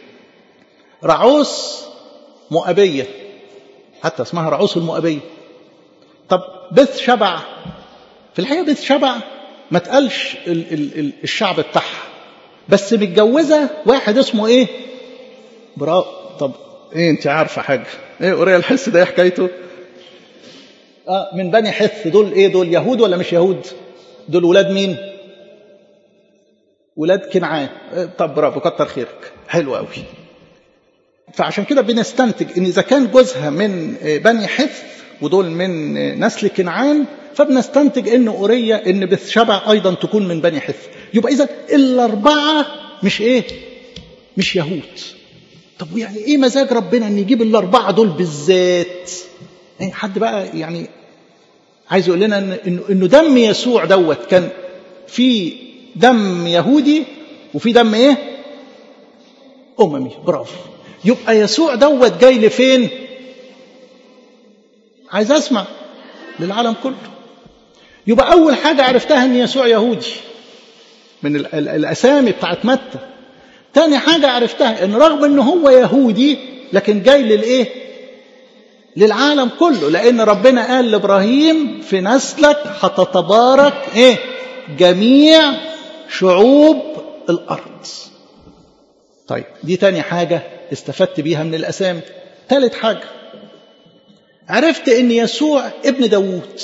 رعوس مؤبية، حتى اسمها رعوس المؤبية. طب بث شبع، في الحقيقة بث شبع ما تقالش الشعب بتاعها، بس متجوزة واحد اسمه ايه؟ طب ايه انت عارفة حاجة؟ ايه قرية الحس ده ايه حكايته؟ من بني حث. دول ايه؟ دول يهود ولا مش يهود؟ دول ولاد مين؟ ولاد كنعان. طب برافو، كتر خيرك، حلو قوي. فعشان كده بنستنتج ان اذا كان جوزها من بني حث ودول من نسل كنعان، فبنستنتج ان أورية ان بث شبع ايضا تكون من بني حث. يبقى اذا ال4 مش ايه؟ مش يهود. طب يعني ايه مزاج ربنا ان يجيب ال4 دول بالذات؟ حد بقى يعني عايز يقول لنا إنه دم يسوع دوت كان في دم يهودي وفي دم إيه؟ أممي. برافو. يبقى يسوع دوت جاي لفين؟ عايز أسمع. للعالم كله. يبقى أول حاجة عرفتها إن يسوع يهودي من الأسامي بتاعت متى. تاني حاجة عرفتها إن رغم إنه هو يهودي لكن جاي للإيه؟ للعالم كله، لأن ربنا قال لإبراهيم في نسلك هتتبارك إيه؟ جميع شعوب الأرض. طيب دي تاني حاجة استفدت بيها من الأسامي. ثالث حاجة عرفت إن يسوع ابن داوود.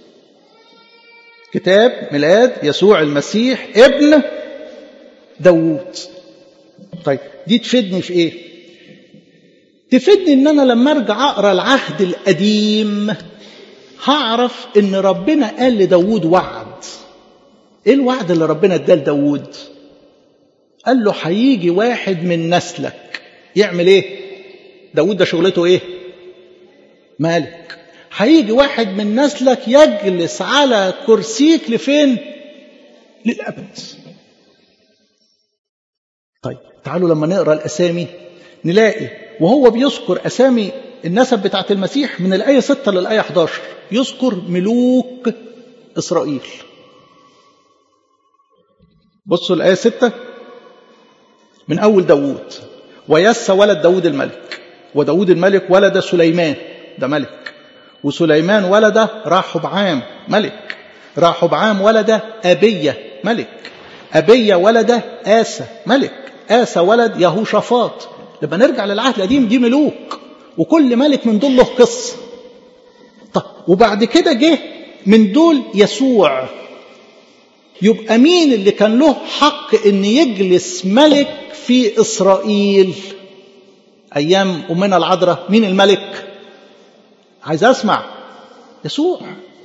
كتاب ميلاد يسوع المسيح ابن داوود. طيب دي تفيدني في ايه؟ تفيدني ان انا لما ارجع اقرا العهد القديم هعرف ان ربنا قال لداوود وعد. ايه الوعد اللي ربنا اداه لداوود؟ قال له هيجي واحد من نسلك يعمل ايه؟ داوود ده شغلته ايه؟ مالك. هيجي واحد من نسلك يجلس على كرسيك لفين؟ للأبد. طيب تعالوا لما نقرأ الأسامي نلاقي وهو بيذكر أسامي النسب بتاعت المسيح من الآية 6 للآية 11 يذكر ملوك إسرائيل. بصوا الآية 6 من أول داوود. ويسى ولد داوود الملك، وداوود الملك ولد سليمان ده ملك، وسليمان ولد راحبعام ملك، راحبعام ولد أبية ملك، أبية ولد آسى ملك، آسى ولد يهوشافاط. لما نرجع للعهد القديم دي ملوك وكل ملك من دول له قصة. طب وبعد كده جه من دول يسوع. يبقى مين اللي كان له حق ان يجلس ملك في إسرائيل أيام أمنا العذراء؟ مين الملك؟ عايز أسمع. يسوع.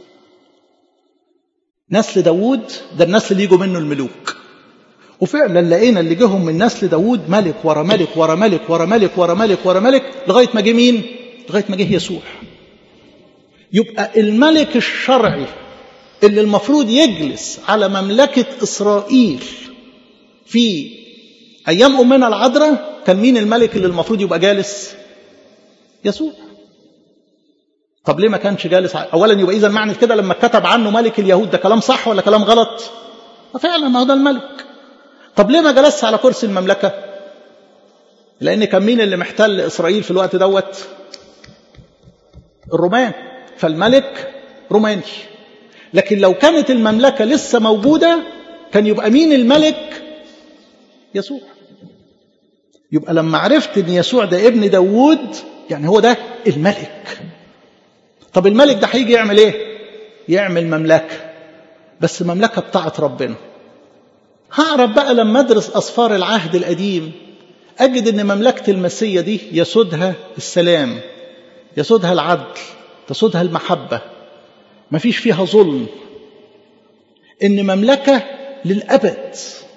نسل داوود ده النسل اللي يجوا منه الملوك. وفعلا لقينا اللي جهم من نسل داوود ملك ورا ملك ورا ملك ورا ملك ورا ملك ورا ملك لغاية ما جه مين؟ لغاية ما جه يسوع. يبقى الملك الشرعي اللي المفروض يجلس على مملكة إسرائيل في أيام أمنا العذراء كان مين الملك اللي المفروض يبقى جالس؟ يسوع. طب ليه ما كانش جالس؟ أولا يبقى إذا معنى كده لما كتب عنه ملك اليهود ده كلام صح ولا كلام غلط؟ فعلا ما هو ده الملك. طب ليه ما جلس على كرسي المملكة؟ لأن كان مين اللي محتل إسرائيل في الوقت دوت؟ الرومان. فالملك روماني. لكن لو كانت المملكة لسه موجودة كان يبقى مين الملك؟ يسوع. يبقى لما عرفت ان يسوع ده ابن داوود يعني هو ده الملك. طب الملك ده هيجي يعمل ايه؟ يعمل مملكة، بس مملكة بتاعت ربنا. هعرف بقى لما ادرس أسفار العهد القديم أجد ان مملكة المسيح دي يسودها السلام، يسودها العدل، تسودها المحبة، ما فيش فيها ظلم، ان مملكة للأبد.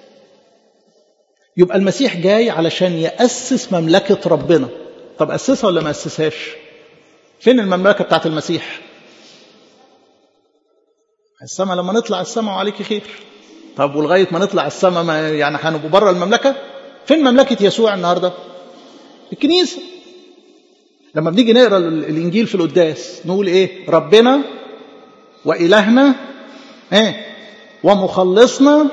يبقى المسيح جاي علشان يأسس مملكة ربنا. طب أسسها ولا ما أسسهاش؟ فين المملكة بتاعت المسيح؟ السماء. لما نطلع السماء وعليك خير. طب ولغاية ما نطلع السماء ما يعني هنبقى بره المملكة؟ فين مملكة يسوع النهاردة؟ الكنيسة. لما بنيجي نقرأ الإنجيل في القداس نقول إيه؟ ربنا وإلهنا إيه؟ ومخلصنا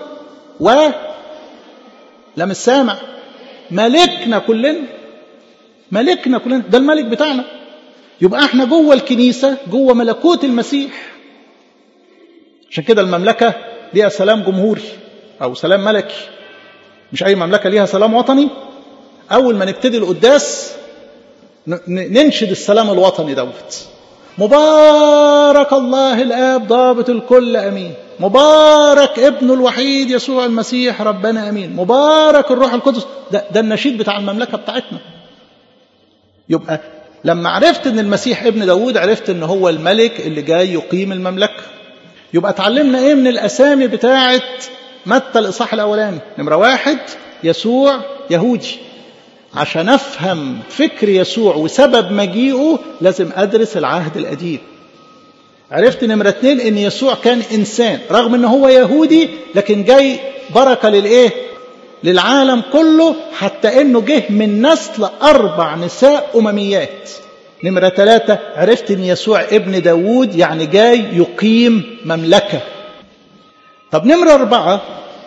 لم السامع ملكنا كلنا. ملكنا كلنا ده الملك بتاعنا. يبقى احنا جوه الكنيسة جوه ملكوت المسيح. عشان كده المملكة ليها سلام جمهوري أو سلام ملكي. مش أي مملكة ليها سلام وطني. أول ما نبتدي القداس ننشد السلام الوطني دوت. مبارك الله الآب ضابط الكل أمين، مبارك ابنه الوحيد يسوع المسيح ربنا أمين، مبارك الروح القدس. ده النشيد بتاع المملكة بتاعتنا. يبقى لما عرفت ان المسيح ابن داود عرفت ان هو الملك اللي جاي يقيم المملكة. يبقى اتعلمنا ايه من الاسامي بتاعت متى الاصحاح الاولاني؟ نمرة 1 يسوع يهودي. عشان أفهم فكر يسوع وسبب مجيئه لازم أدرس العهد القديم. عرفت نمرة 2 إن يسوع كان إنسان رغم إنه هو يهودي، لكن جاي بركة للإيه؟ للعالم كله، حتى إنه جه من نسل 4 نساء أمميات. نمرة 3 عرفت إن يسوع ابن داود، يعني جاي يقيم مملكة. طب نمرة 4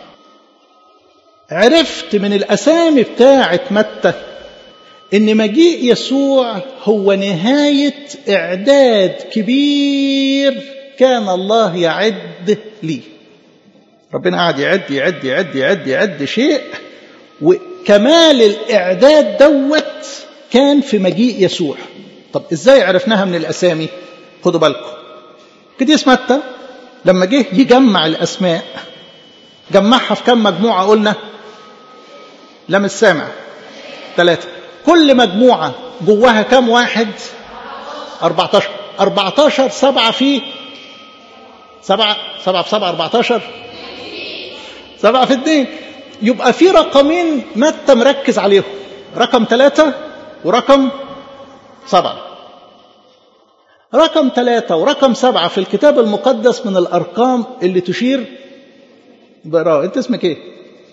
عرفت من الأسامي بتاعة متى إن مجيء يسوع هو نهاية إعداد كبير كان الله يعد ليه. ربنا قاعد يعد يعد يعد يعد يعد شيء، وكمال الإعداد دوت كان في مجيء يسوع. طب إزاي عرفناها من الأسامي؟ خدوا بالكم، قديس متى لما جه يجمع الأسماء جمعها في كم مجموعة؟ قلنا لم السامع 3. كل مجموعة جواها كم واحد؟ 14. 14 7 في 7 7 في 7 14 7 في 2. يبقى في رقمين متى مركز عليهم، رقم 3 ورقم 7. رقم 3 ورقم 7 في الكتاب المقدس من الأرقام اللي تشير براءة. انت اسمك ايه؟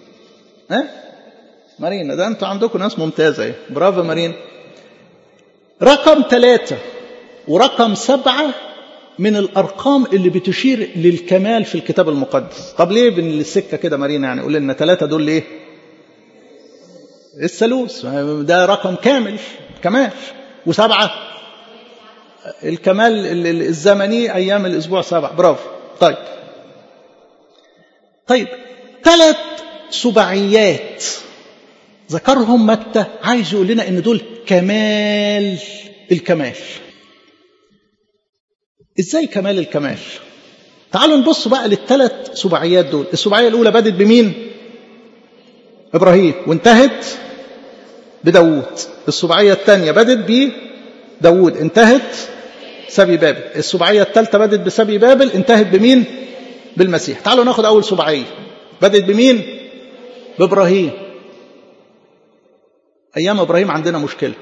مارينا. ده انتوا عندكم ناس ممتازة ايه. برافو مارينا. رقم 3 ورقم 7 من الأرقام اللي بتشير للكمال في الكتاب المقدس. طب ليه بين السكة كده مارينا؟ يعني قول لنا 3 دول ليه؟ الثالوث ده رقم كامل كمال، و7 الكمال الزمني أيام الأسبوع 7. برافو. طيب 3 سباعيات ذكرهم متى، عايز يقول لنا ان دول كمال الكمال. ازاي كمال الكمال؟ تعالوا نبص بقى لل3 سباعيات دول. السباعية الأولى بدت بمين؟ إبراهيم وانتهت بداود. السباعية الثانية بدت بداود انتهت سبي بابل. السباعية الثالثة بدت بسبي بابل انتهت بمين؟ بالمسيح. تعالوا ناخد أول سباعية بدت بمين؟ بإبراهيم. أيام إبراهيم عندنا مشكلة.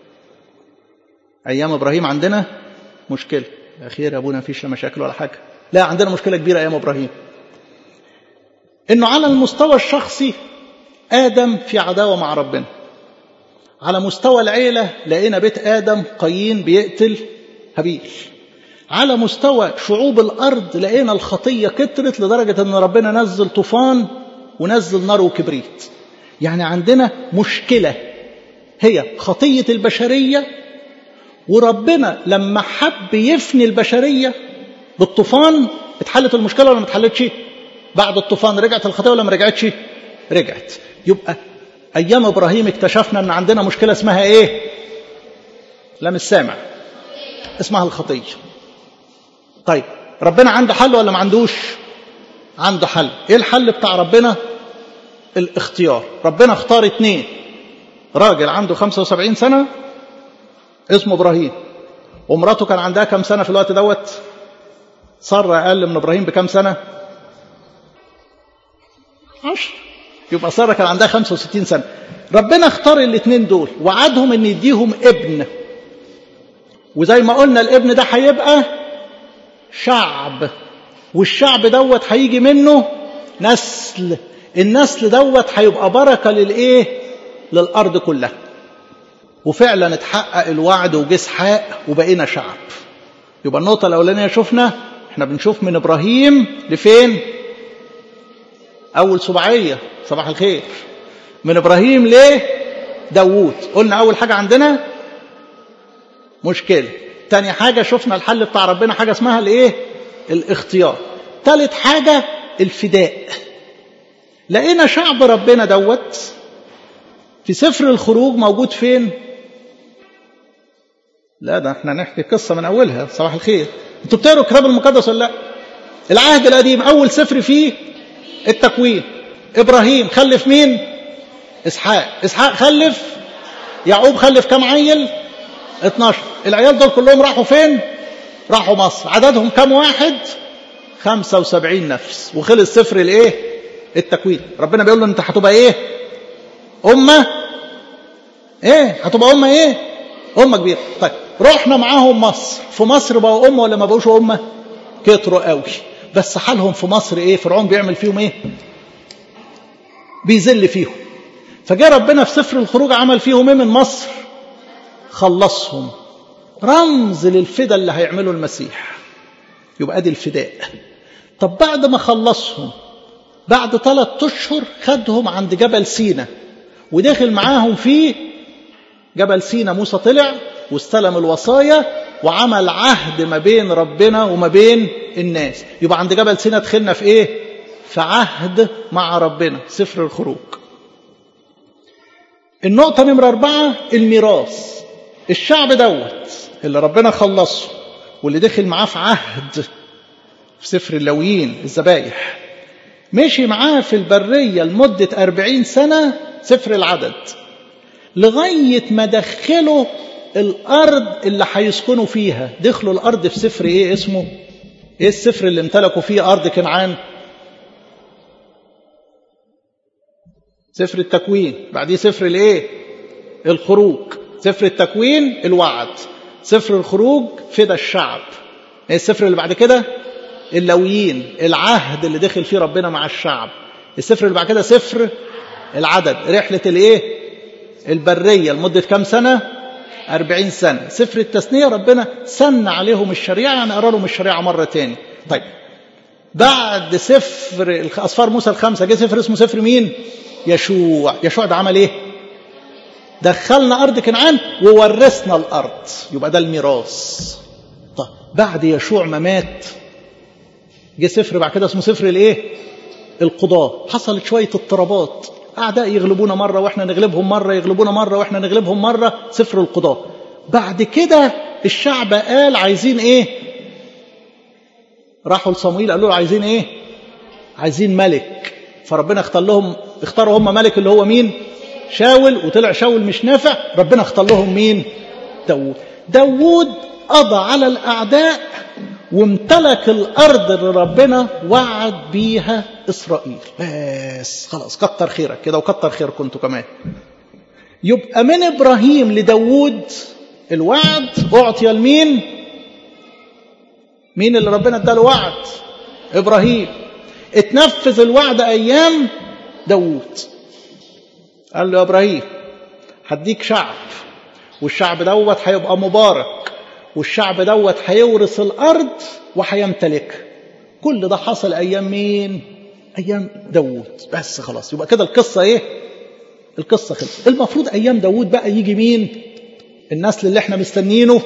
أيام إبراهيم عندنا مشكلة. أخير أبونا فيش مشاكل ولا حاجة. لا، عندنا مشكلة كبيرة أيام إبراهيم، إنه على المستوى الشخصي آدم في عداوة مع ربنا. على مستوى العيلة لقينا بيت آدم قايين بيقتل هابيل. على مستوى شعوب الأرض لقينا الخطية كترت لدرجة أن ربنا نزل طوفان ونزل نار وكبريت. يعني عندنا مشكلة هي خطية البشرية، وربنا لما حب يفني البشرية بالطوفان اتحلت المشكلة ولا ما اتحلتش؟ بعد الطوفان رجعت الخطية ولا ما رجعتش؟ رجعت. يبقى أيام إبراهيم اكتشفنا أن عندنا مشكلة اسمها إيه؟ لم السامع، اسمها الخطية. طيب ربنا عنده حل ولا ما عندوش؟ عنده حل. إيه الحل بتاع ربنا؟ الاختيار. ربنا اختار 2. راجل عنده 75 سنة اسمه إبراهيم، ومراته كان عندها كم سنة في الوقت دوت؟ سارة أقل من إبراهيم بكم سنة؟ 10. يبقى سارة كان عندها 65 سنة. ربنا اختار 2 دول وعدهم ان يديهم ابن، وزي ما قلنا الابن ده هيبقى شعب، والشعب دوت هيجي منه نسل. النسل دوت هيبقى بركة للإيه؟ للأرض كلها. وفعلا اتحقق الوعد وجه إسحاق وبقينا شعب. يبقى النقطة الأولانية شفنا احنا بنشوف من إبراهيم لفين؟ أول سباعية صباح الخير. من إبراهيم ليه؟ داوود. قلنا أول حاجة عندنا مشكلة. تاني حاجة شفنا الحل بتاع ربنا، حاجة اسمها الإيه؟ الاختيار. تالت حاجة الفداء. لقينا شعب ربنا دوت في سفر الخروج موجود فين؟ لا ده احنا نحكي قصة من أولها. صباح الخير. انتوا بتقروا الكتاب المقدس ولا لا؟ العهد القديم أول سفر فيه التكوين. إبراهيم خلف مين؟ إسحاق. إسحاق خلف يعقوب. خلف كم عيل؟ 12. العيال دول كلهم راحوا فين؟ راحوا مصر. عددهم كم واحد؟ 75 نفس. وخلص سفر الايه؟ التكوين. ربنا بيقول له انت هتبقى ايه؟ أمة ايه هتبقى امه ايه؟ امه كبيره. طيب رحنا معاهم مصر، في مصر بقوا امه ولا ما بقوش امه؟ كتروا قوي. بس حالهم في مصر ايه؟ فرعون بيعمل فيهم ايه؟ بيذل فيهم. فجاء ربنا في سفر الخروج عمل فيهم ايه من مصر؟ خلصهم، رمز للفداء اللي هيعمله المسيح. يبقى دي الفداء. طب بعد ما خلصهم بعد 3 أشهر خدهم عند جبل سينا ودخل معاهم في جبل سينا. موسى طلع واستلم الوصايا وعمل عهد ما بين ربنا وما بين الناس. يبقى عند جبل سينا دخلنا في ايه؟ في عهد مع ربنا. سفر الخروج. النقطة نمرة 4 الميراث. الشعب دوت اللي ربنا خلصه واللي دخل معاه في عهد في سفر اللاويين الذبايح، مشي معاه في البرية لمدة 40 سنة سفر العدد، لغاية ما دخلوا الأرض اللي هيسكنوا فيها. دخلوا الأرض في سفر ايه اسمه؟ ايه السفر اللي امتلكوا فيه أرض كنعان؟ سفر التكوين. بعديه سفر الايه؟ الخروج. سفر التكوين الوعد، سفر الخروج فدى الشعب. ايه السفر اللي بعد كده؟ اللاويين، العهد اللي دخل فيه ربنا مع الشعب. السفر اللي بعد كده سفر العدد، رحلة الايه؟ البرية لمدة كام سنة؟ 40 سنة. سفر التثنية ربنا سن عليهم الشريعة، يعني قرأ لهم الشريعة مرة تاني. طيب بعد سفر أسفار موسى 5 جه سفر اسمه سفر مين؟ يشوع. يشوع ده عمل ايه؟ دخلنا أرض كنعان وورثنا الأرض. يبقى ده الميراث. طيب بعد يشوع ما مات جه سفر بعد كده اسمه سفر الايه؟ القضاء. حصلت شوية اضطرابات، أعداء يغلبونا مرة وإحنا نغلبهم مرة، يغلبونا مرة وإحنا نغلبهم مرة. سفر القضاء. بعد كده الشعب قال عايزين إيه؟ راحوا لصموئيل قالوا له عايزين إيه؟ عايزين ملك. فربنا اختاروا هم ملك اللي هو مين؟ شاول. وطلع شاول مش نافع، ربنا اختار لهم مين؟ داود. داود قضى على الأعداء وامتلك الأرض اللي ربنا وعد بيها إسرائيل. بس خلاص، كتر خيرك كده وكتر خير كنتوا كمان. يبقى من إبراهيم لداود الوعد أعطي لمين؟ مين اللي ربنا اداله وعد؟ إبراهيم. اتنفذ الوعد أيام داود. قال له يا إبراهيم هديك شعب، والشعب دوت هيبقى مبارك، والشعب دوت هيورث الأرض وهيمتلكها. كل ده حصل أيام مين؟ أيام داود. بس خلاص، يبقى كده القصة إيه؟ القصة خلصت. المفروض أيام داود بقى يجي مين؟ النسل اللي احنا مستنينه.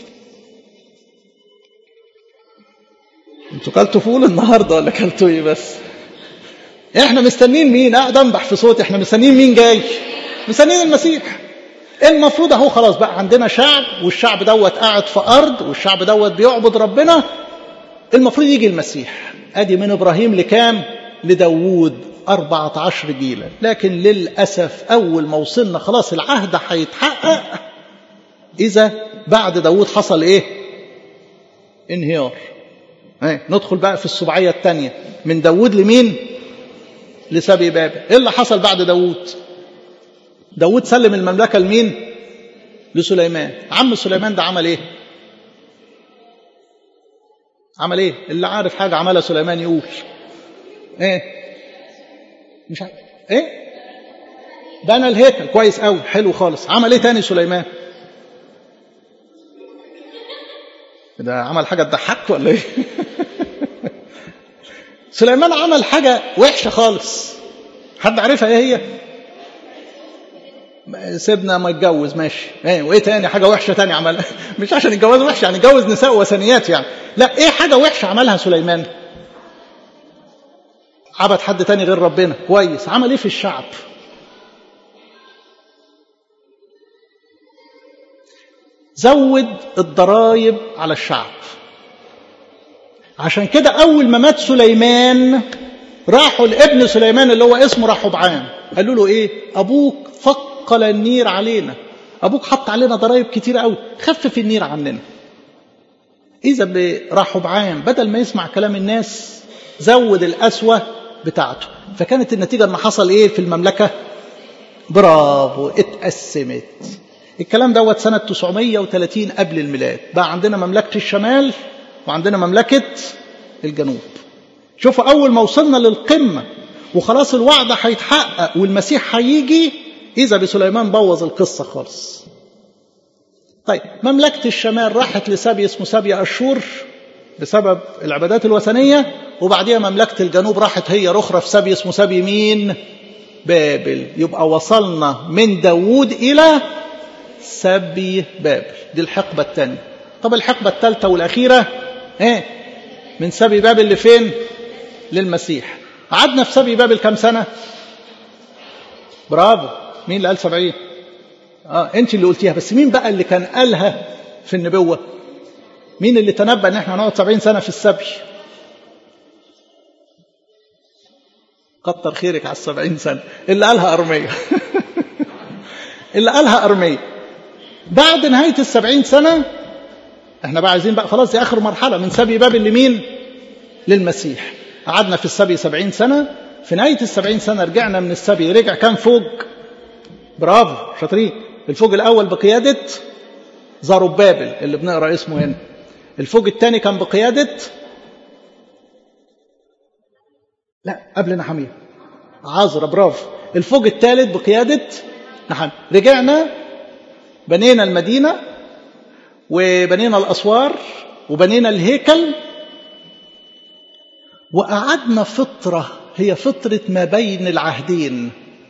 انتوا كلتوا فول النهاردة ولا كلتوا ايه؟ بس احنا مستنين مين؟ اقعد انبح في صوتي. احنا مستنين مين جاي؟ مستنين المسيح. المفروض اهو خلاص بقى عندنا شعب، والشعب دوت قاعد في أرض، والشعب دوت بيعبد ربنا. المفروض يجي المسيح. ادي من إبراهيم لكام؟ لداود 14 جيلا. لكن للأسف أول ما وصلنا خلاص العهد هيتحقق، إذا بعد داود حصل إيه؟ انهيار. ندخل بقى في السبعية الثانية من داود لمين؟ لسبي بابل. إيه اللي حصل بعد داود؟ داود سلم المملكة لمين؟ لسليمان. عم سليمان ده عمل إيه؟ عمل إيه؟ اللي عارف حاجة عملها سليمان يقول. إيه؟ مش عارف. إيه؟ بنى الهيكل. كويس قوي، حلو خالص. عمل إيه تاني سليمان؟ ده عمل حاجة تضحك ولا إيه؟ سليمان عمل حاجة وحشة خالص. حد عارفها إيه هي؟ سيبنا ما يتجوز ماشي. وايه تاني حاجه وحشه تاني عملها؟ مش عشان الجواز وحش يعني يتجوز نساء وثنيات يعني، لا. ايه حاجه وحشه عملها سليمان؟ عبد حد تاني غير ربنا. كويس. عمل ايه في الشعب؟ زود الضرائب على الشعب. عشان كده اول ما مات سليمان راحوا لابن سليمان اللي هو اسمه رحبعام، قالوا له ايه؟ ابوك ثقل النير علينا، ابوك حط علينا ضرائب كتير قوي، خفف النير عننا. اذا برحبعام بدل ما يسمع كلام الناس زود القسوه بتاعته. فكانت النتيجه ان حصل ايه في المملكه؟ برافو، اتقسمت. الكلام دوت سنة 930 قبل الميلاد. بقى عندنا مملكة الشمال وعندنا مملكة الجنوب. شوفوا أول ما وصلنا للقمة وخلاص الوعد هيتحقق والمسيح هيجي، إذا بسليمان بوظ القصة خالص. طيب مملكة الشمال راحت لسبي اسمه سبي أشور بسبب العبادات الوثنية، وبعدها مملكة الجنوب راحت هي رخرة في سبي اسمه سبي مين؟ بابل. يبقى وصلنا من داوود إلى سبي بابل. دي الحقبة الثانية. طب الحقبة الثالثة والأخيرة من سبي بابل لفين؟ للمسيح. قعدنا في سبي بابل كم سنة؟ برافو، مين اللي قال 70؟ انت اللي قلتيها. بس مين بقى اللي كان قالها في النبوة؟ مين اللي تنبأ ان احنا هنقعد 70 سنة في السبي؟ كتر خيرك على 70 سنة. اللي قالها أرميا. اللي قالها أرميا. بعد نهاية 70 سنة احنا بقى عايزين بقى خلاص دي آخر مرحلة من سبي بابل لمين؟ للمسيح. قعدنا في السبي 70 سنة. في نهاية 70 سنة رجعنا من السبي. رجع كام فوج؟ برافو شاطرين. الفوج الأول بقيادة زربابل اللي بنقرأ اسمه هنا. الفوج الثاني كان بقيادة قبل نحمية عزرا. برافو. الفوج الثالث بقيادة نحمية. رجعنا بنينا المدينة وبنينا الأسوار وبنينا الهيكل، وقعدنا فترة هي فترة ما بين العهدين.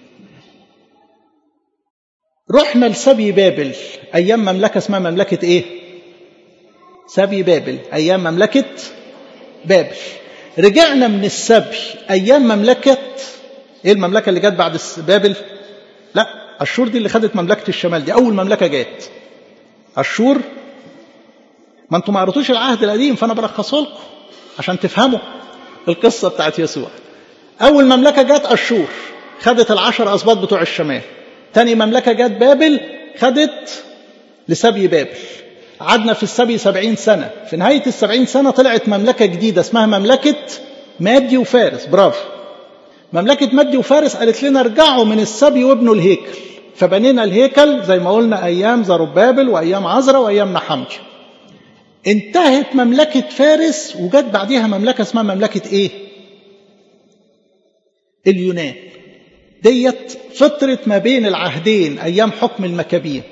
رحنا لسبي بابل أيام مملكة اسمها مملكة إيه؟ سبي بابل أيام مملكة بابل. رجعنا من السبي أيام مملكة إيه؟ المملكة اللي جت بعد بابل؟ لا، أشور دي اللي خدت مملكة الشمال. دي أول مملكة جت أشور. ما أنتم ما قريتوش العهد القديم فأنا بلخصه لكم عشان تفهموا القصة بتاعت يسوع. أول مملكة جت أشور، خدت 10 أسباط بتوع الشمال. تاني مملكة جت بابل، خدت لسبي بابل. قعدنا في السبي 70 سنة. في نهاية 70 سنة طلعت مملكة جديدة اسمها مملكة مادي وفارس. برافو. مملكة مادي وفارس قالت لنا ارجعوا من السبي وابنوا الهيكل. فبنينا الهيكل زي ما قلنا أيام زربابل وأيام عزرا وأيام نحمية. انتهت مملكة فارس وجت بعدها مملكة اسمها مملكة إيه؟ اليونان. ديت فترة ما بين العهدين أيام حكم المكابين.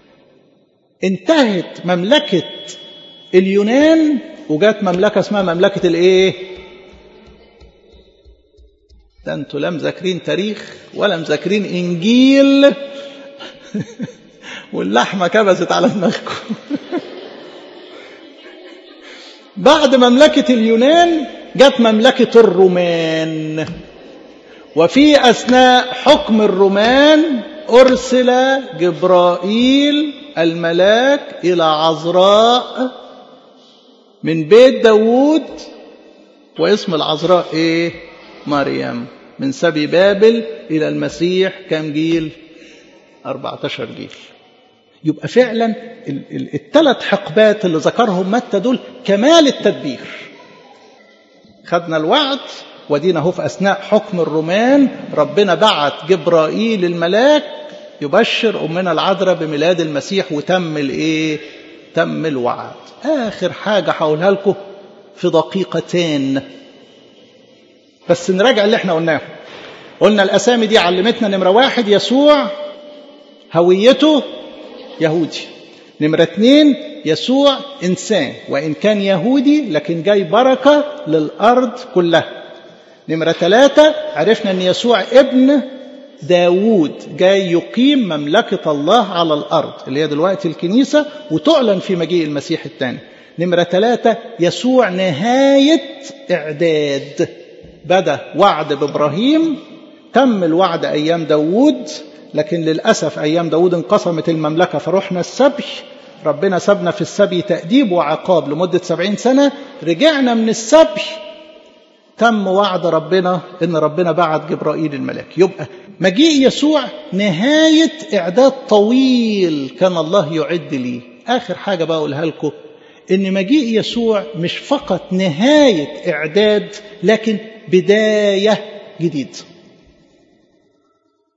انتهت مملكة اليونان وجت مملكة اسمها مملكة الإيه؟ ده أنتوا لا مذاكرين تاريخ ولا مذاكرين إنجيل. واللحمة كبست على دماغكم. بعد مملكة اليونان جت مملكة الرومان. وفي أثناء حكم الرومان أرسل جبرائيل الملاك إلى عذراء من بيت داود، واسم العذراء إيه؟ مريم. من سبي بابل إلى المسيح كم جيل؟ 14 جيل. يبقى فعلا الثلاث حقبات اللي ذكرهم متى دول كمال التدبير. خدنا الوعد ودينا هو في أثناء حكم الرومان ربنا بعت جبرائيل الملاك يبشر أمنا العذراء بميلاد المسيح، وتم الإيه؟ تم الوعد. آخر حاجة هقولها لكم في دقيقتين بس نراجع اللي احنا قلناه. قلنا الأسامي دي علمتنا نمرة 1 يسوع هويته يهودي. نمرة 2 يسوع إنسان وإن كان يهودي لكن جاي بركة للأرض كلها. نمرة 3 عرفنا أن يسوع ابن داود جاي يقيم مملكة الله على الأرض اللي هي دلوقتي الكنيسة وتعلن في مجيء المسيح الثاني. نمرة 3 يسوع نهاية إعداد. بدأ وعد بإبراهيم، تم الوعد أيام داود، لكن للأسف أيام داود انقسمت المملكة فروحنا السبي. ربنا سبنا في السبي تأديب وعقاب لمدة 70 سنة. رجعنا من السبي تم وعد ربنا إن ربنا بعت جبرائيل الملاك. يبقى مجيء يسوع نهاية إعداد طويل كان الله يعد لي. آخر حاجة بقى أقولها لكم إن مجيء يسوع مش فقط نهاية إعداد لكن بداية جديدة.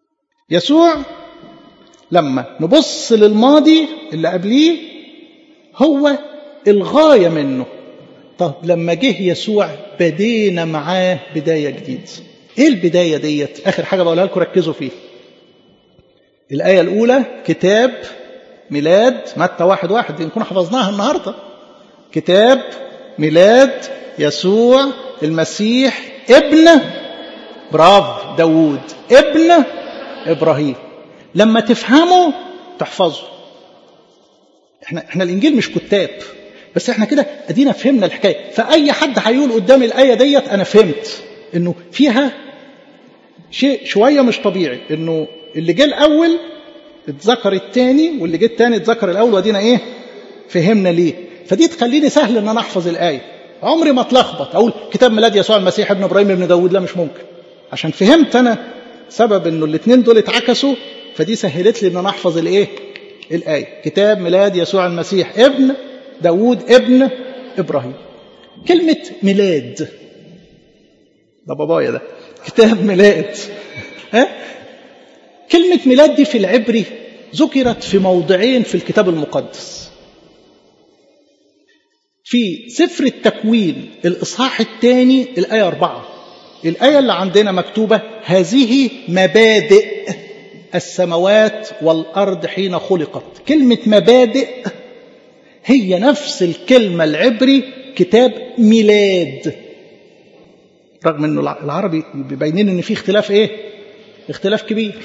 يسوع لما نبص للماضي اللي قبليه هو الغاية منه. طب لما جه يسوع بدينا معاه بداية جديدة. ايه البداية ديت؟ اخر حاجة بقولها لكم ركزوا فيه. الآية الأولى كتاب ميلاد متى 1:1 دي نكون حفظناها النهاردة. كتاب ميلاد يسوع المسيح ابن براف داود ابن إبراهيم. لما تفهموا تحفظوا. احنا الإنجيل مش كتاب، بس احنا كده ادينا فهمنا الحكاية. فأي حد هيقول قدام الآية ديت أنا فهمت إنه فيها شيء شوية مش طبيعي، إنه اللي جه الأول اتذكر الثاني واللي جه الثاني اتذكر الأول، ودينا إيه فهمنا ليه. فدي تخليني سهل إن أنا أحفظ الآية. عمري ما اتلخبط أقول كتاب ميلاد يسوع المسيح ابن إبراهيم ابن داود، لا مش ممكن، عشان فهمت أنا سبب إنه الاثنين دول اتعكسوا. فدي سهلت لي إن أنا أحفظ الإيه الآية. كتاب ميلاد يسوع المسيح ابن داود ابن إبراهيم. كلمة ميلاد ده بابايا ده كتاب ميلاد. كلمة ميلاد دي في العبري ذكرت في موضعين في الكتاب المقدس. في سفر التكوين الإصحاح 2 الآية 4. الآية اللي عندنا مكتوبة هذه مبادئ السماوات والأرض حين خلقت. كلمة مبادئ هي نفس الكلمة العبري كتاب ميلاد، رغم أنه العربي بيبينين أن في اختلاف إيه؟ اختلاف كبير.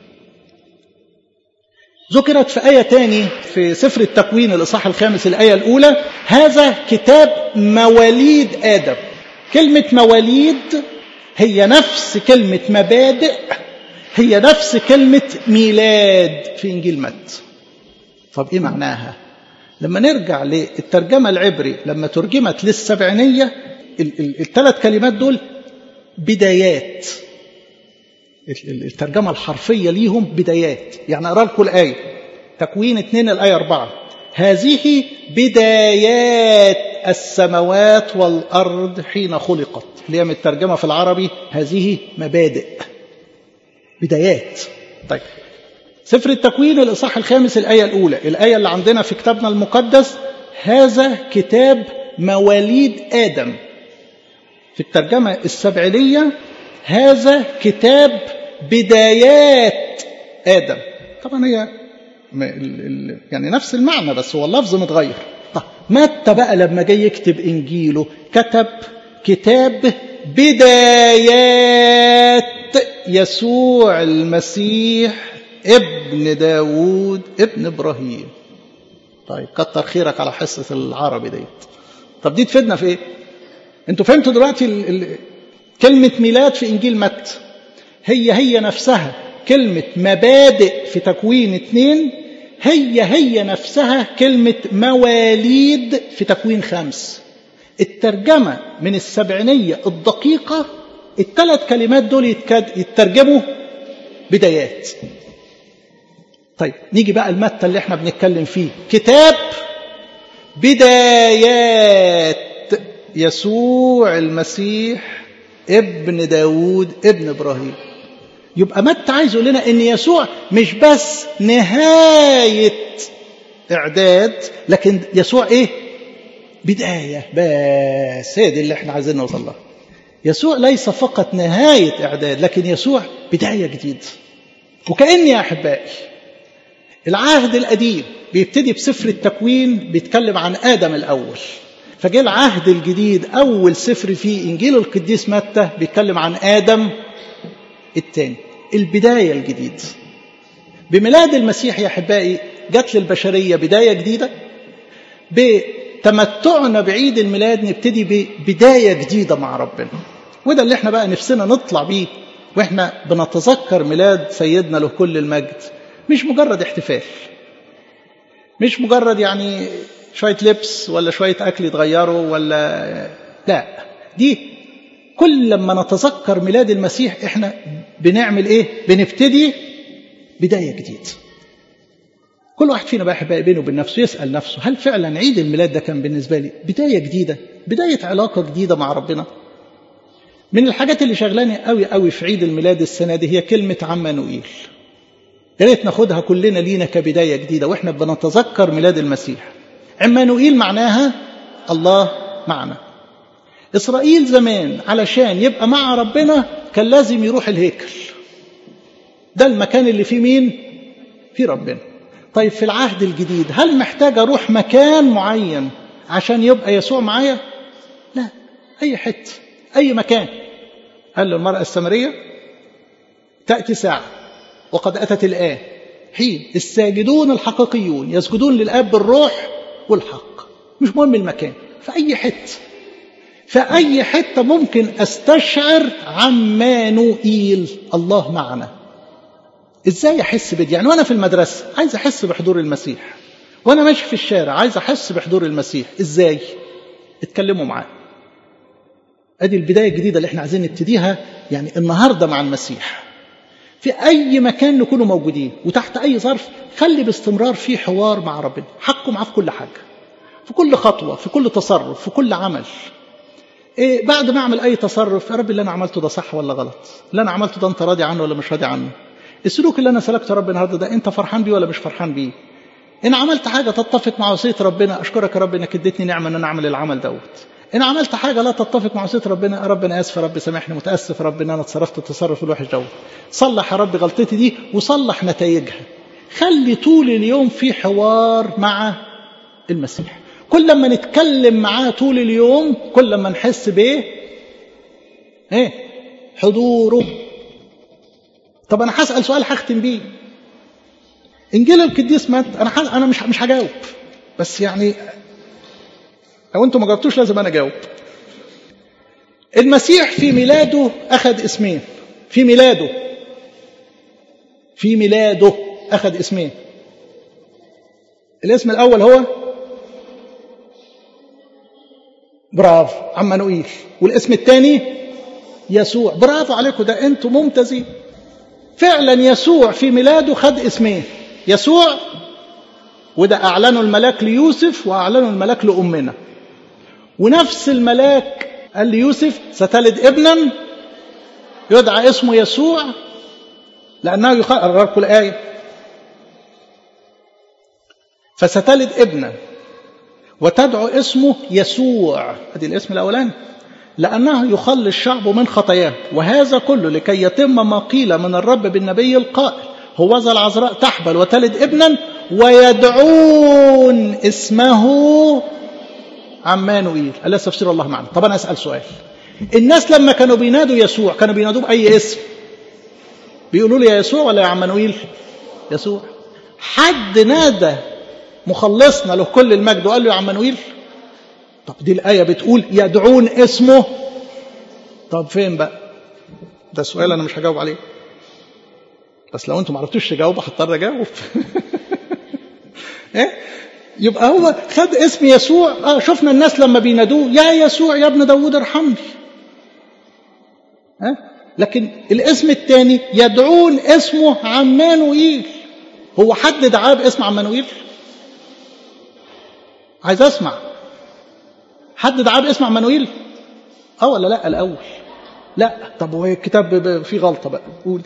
ذكرت في آية تاني في سفر التكوين الإصحاح 5 الآية الأولى هذا كتاب مواليد آدم. كلمة مواليد هي نفس كلمة مبادئ، هي نفس كلمة ميلاد في إنجيل متى. طب إيه معناها؟ لما نرجع للترجمة العبري لما ترجمت للسبعينية الثلاث كلمات دول بدايات. الترجمة الحرفية ليهم بدايات. يعني أقرأ لكم الآية تكوين 2 الآية 4 هذه بدايات السماوات والأرض حين خلقت، اللي هي من الترجمة في العربي هذه مبادئ بدايات. طيب سفر التكوين الإصحاح 5 الآية الأولى، الآية اللي عندنا في كتابنا المقدس هذا كتاب مواليد آدم. في الترجمة السبعينية هذا كتاب بدايات آدم. طبعا هي يعني نفس المعنى بس هو اللفظ متغير. طيب متى بقى لما جاي يكتب إنجيله كتب كتاب بدايات يسوع المسيح ابن داود ابن إبراهيم. طيب كتر خيرك على حصة العربي ديت. طب دي تفيدنا في ايه؟ انتوا فهمتوا دلوقتي كلمة ميلاد في إنجيل متى هي نفسها كلمة مبادئ في تكوين 2، هي نفسها كلمة مواليد في تكوين 5. الترجمة من السبعينية الدقيقة الثلاث كلمات دول يترجموا بدايات. طيب نيجي بقى المتى اللي احنا بنتكلم فيه كتاب بدايات يسوع المسيح ابن داود ابن إبراهيم. يبقى متى عايز يقول لنا ان يسوع مش بس نهاية اعداد، لكن يسوع ايه؟ بداية. بس هي دي اللي احنا عايزين نوصل لها. يسوع ليس فقط نهاية اعداد، لكن يسوع بداية جديدة. وكأن يا احبائي العهد القديم بيبتدي بسفر التكوين بيتكلم عن آدم الأول، فجاء العهد الجديد أول سفر فيه إنجيل القديس متى بيتكلم عن آدم الثاني، البداية الجديدة. بميلاد المسيح يا أحبائي جات للبشرية بداية جديدة. بتمتعنا بعيد الميلاد نبتدي ببداية جديدة مع ربنا. وده اللي احنا بقى نفسنا نطلع بيه واحنا بنتذكر ميلاد سيدنا له كل المجد. مش مجرد احتفال، مش مجرد يعني شوية لبس ولا شوية أكل يتغيروا ولا لا. دي كل لما نتذكر ميلاد المسيح احنا بنعمل ايه؟ بنبتدي بداية جديدة. كل واحد فينا بقى أحبائي بينه وبين نفسه يسأل نفسه هل فعلا عيد الميلاد ده كان بالنسبة لي بداية جديدة، بداية علاقة جديدة مع ربنا؟ من الحاجات اللي شغلاني قوي قوي في عيد الميلاد السنة دي هي كلمة عمانوئيل. يا ريت ناخدها كلنا لينا كبداية جديدة وإحنا بنتذكر ميلاد المسيح. عمانوئيل معناها الله معنا. إسرائيل زمان علشان يبقى مع ربنا كان لازم يروح الهيكل، ده المكان اللي فيه مين؟ فيه ربنا. طيب في العهد الجديد هل محتاج أروح مكان معين عشان يبقى يسوع معايا؟ لا، أي حتة أي مكان. قال له المرأة السامرية تأتي ساعة وقد أتت الآن حين الساجدون الحقيقيون يسجدون للآب بالروح والحق. مش مهم المكان، في أي حتة، في أي حتة ممكن أستشعر عمانوئيل الله معنا. إزاي أحس بدي؟ يعني وأنا في المدرسة عايز أحس بحضور المسيح، وأنا ماشي في الشارع عايز أحس بحضور المسيح. إزاي؟ اتكلموا معاه. أدي البداية الجديدة اللي احنا عايزين نبتديها يعني النهاردة مع المسيح. في أي مكان نكونوا موجودين وتحت أي ظرف خلي باستمرار في حوار مع ربنا. حكوا معاه في كل حاجة، في كل خطوة، في كل تصرف، في كل عمل. بعد ما أعمل أي تصرف، يا رب اللي أنا عملته ده صح ولا غلط؟ اللي أنا عملته ده أنت راضي عنه ولا مش راضي عنه؟ السلوك اللي أنا سلكته يا رب النهارده ده أنت فرحان بيه ولا مش فرحان بيه؟ إن عملت حاجة تتفق مع وصية ربنا، أشكرك يا رب إنك اديتني نعمة إن أنا أعمل العمل دوت. إن عملت حاجة لا تتفق مع وصية ربنا، يا رب أنا آسف، يا رب سامحني، متأسف يا رب إن أنا اتصرفت التصرف الوحش دوت. صلح يا رب غلطتي دي وصلح نتائجها. خلي طول اليوم في حوار مع المسيح. كل ما نتكلم معاه طول اليوم كل ما نحس بإيه؟ حضوره. طب أنا هسأل سؤال هختم بيه. إنجيل القديس متى، أنا مش هجاوب، بس يعني لو أنتم ما جاوبتوش لازم أنا أجاوب. المسيح في ميلاده أخذ اسمين. في ميلاده أخذ اسمين. الاسم الأول هو برافو عمانوئيل، والاسم الثاني يسوع. برافو عليكم، ده أنتم ممتازين. فعلا يسوع في ميلاده خد اسمين، يسوع، وده أعلنه الملاك ليوسف وأعلنه الملاك لأمنا. ونفس الملاك قال ليوسف ستلد ابنا يدعى اسمه يسوع لأنه أقرأ لكم الآية. فستلد ابنا وتدعو اسمه يسوع، هذه الاسم الأولاني، لأنه يخلص الشعب من خطاياه. وهذا كله لكي يتم ما قيل من الرب بالنبي القائل هوذا العذراء تحبل وتلد ابنا ويدعون اسمه عمانوئيل. ألا تفسير الله معنا. طب أنا أسأل سؤال. الناس لما كانوا بينادوا يسوع كانوا بينادوه بأي اسم؟ بيقولوا له يا يسوع ولا يا عمانوئيل؟ يسوع. حد نادى مخلصنا له كل المجد وقال له يا عمانوئيل؟ طب دي الآية بتقول يدعون اسمه. طب فين بقى؟ ده سؤال أنا مش هجاوب عليه، بس لو أنتم ما عرفتوش تجاوبوا هضطر أجاوب. يبقى هو خد اسم يسوع. شفنا الناس لما بينادوه يا يسوع يا ابن داود ارحمني. لكن الاسم الثاني يدعون اسمه عمانوئيل. هو حد دعاه باسم عمانوئيل؟ عايز اسمع. حد دعاه باسم عمانوئيل؟ ولا لا الأول؟ لا. طب هو الكتاب فيه غلطة بقى، قولي.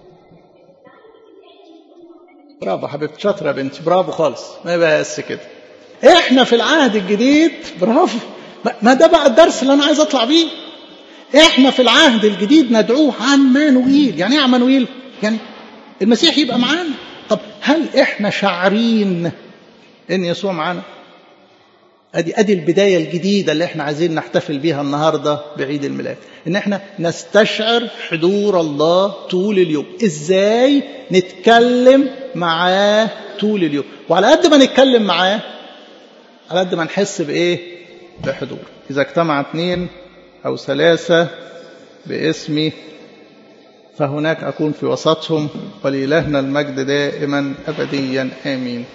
برافو حبيبتي، شاطرة يا بنتي، برافو خالص. ما بس كده. احنا في العهد الجديد، برافو، ما ده بقى الدرس اللي انا عايز اطلع بيه. احنا في العهد الجديد ندعوه عمانوئيل. يعني ايه عمانوئيل؟ يعني المسيح يبقى معانا. طب هل احنا شاعرين ان يسوع معانا؟ ادي البداية الجديدة اللي احنا عايزين نحتفل بيها النهاردة بعيد الميلاد، ان احنا نستشعر حضور الله طول اليوم. ازاي؟ نتكلم معاه طول اليوم، وعلى قد ما نتكلم معاه على قد ما نحس بايه؟ بحضور. اذا اجتمع 2 أو 3 باسمي فهناك أكون في وسطهم، ولإلهنا المجد دائما أبديا آمين.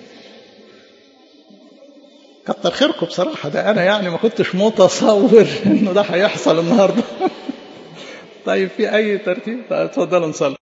كتر خيركم بصراحة، ده أنا يعني ما كنتش متصور إنه ده هيحصل النهاردة. طيب في أي ترتيب؟ اتفضلوا نصلي.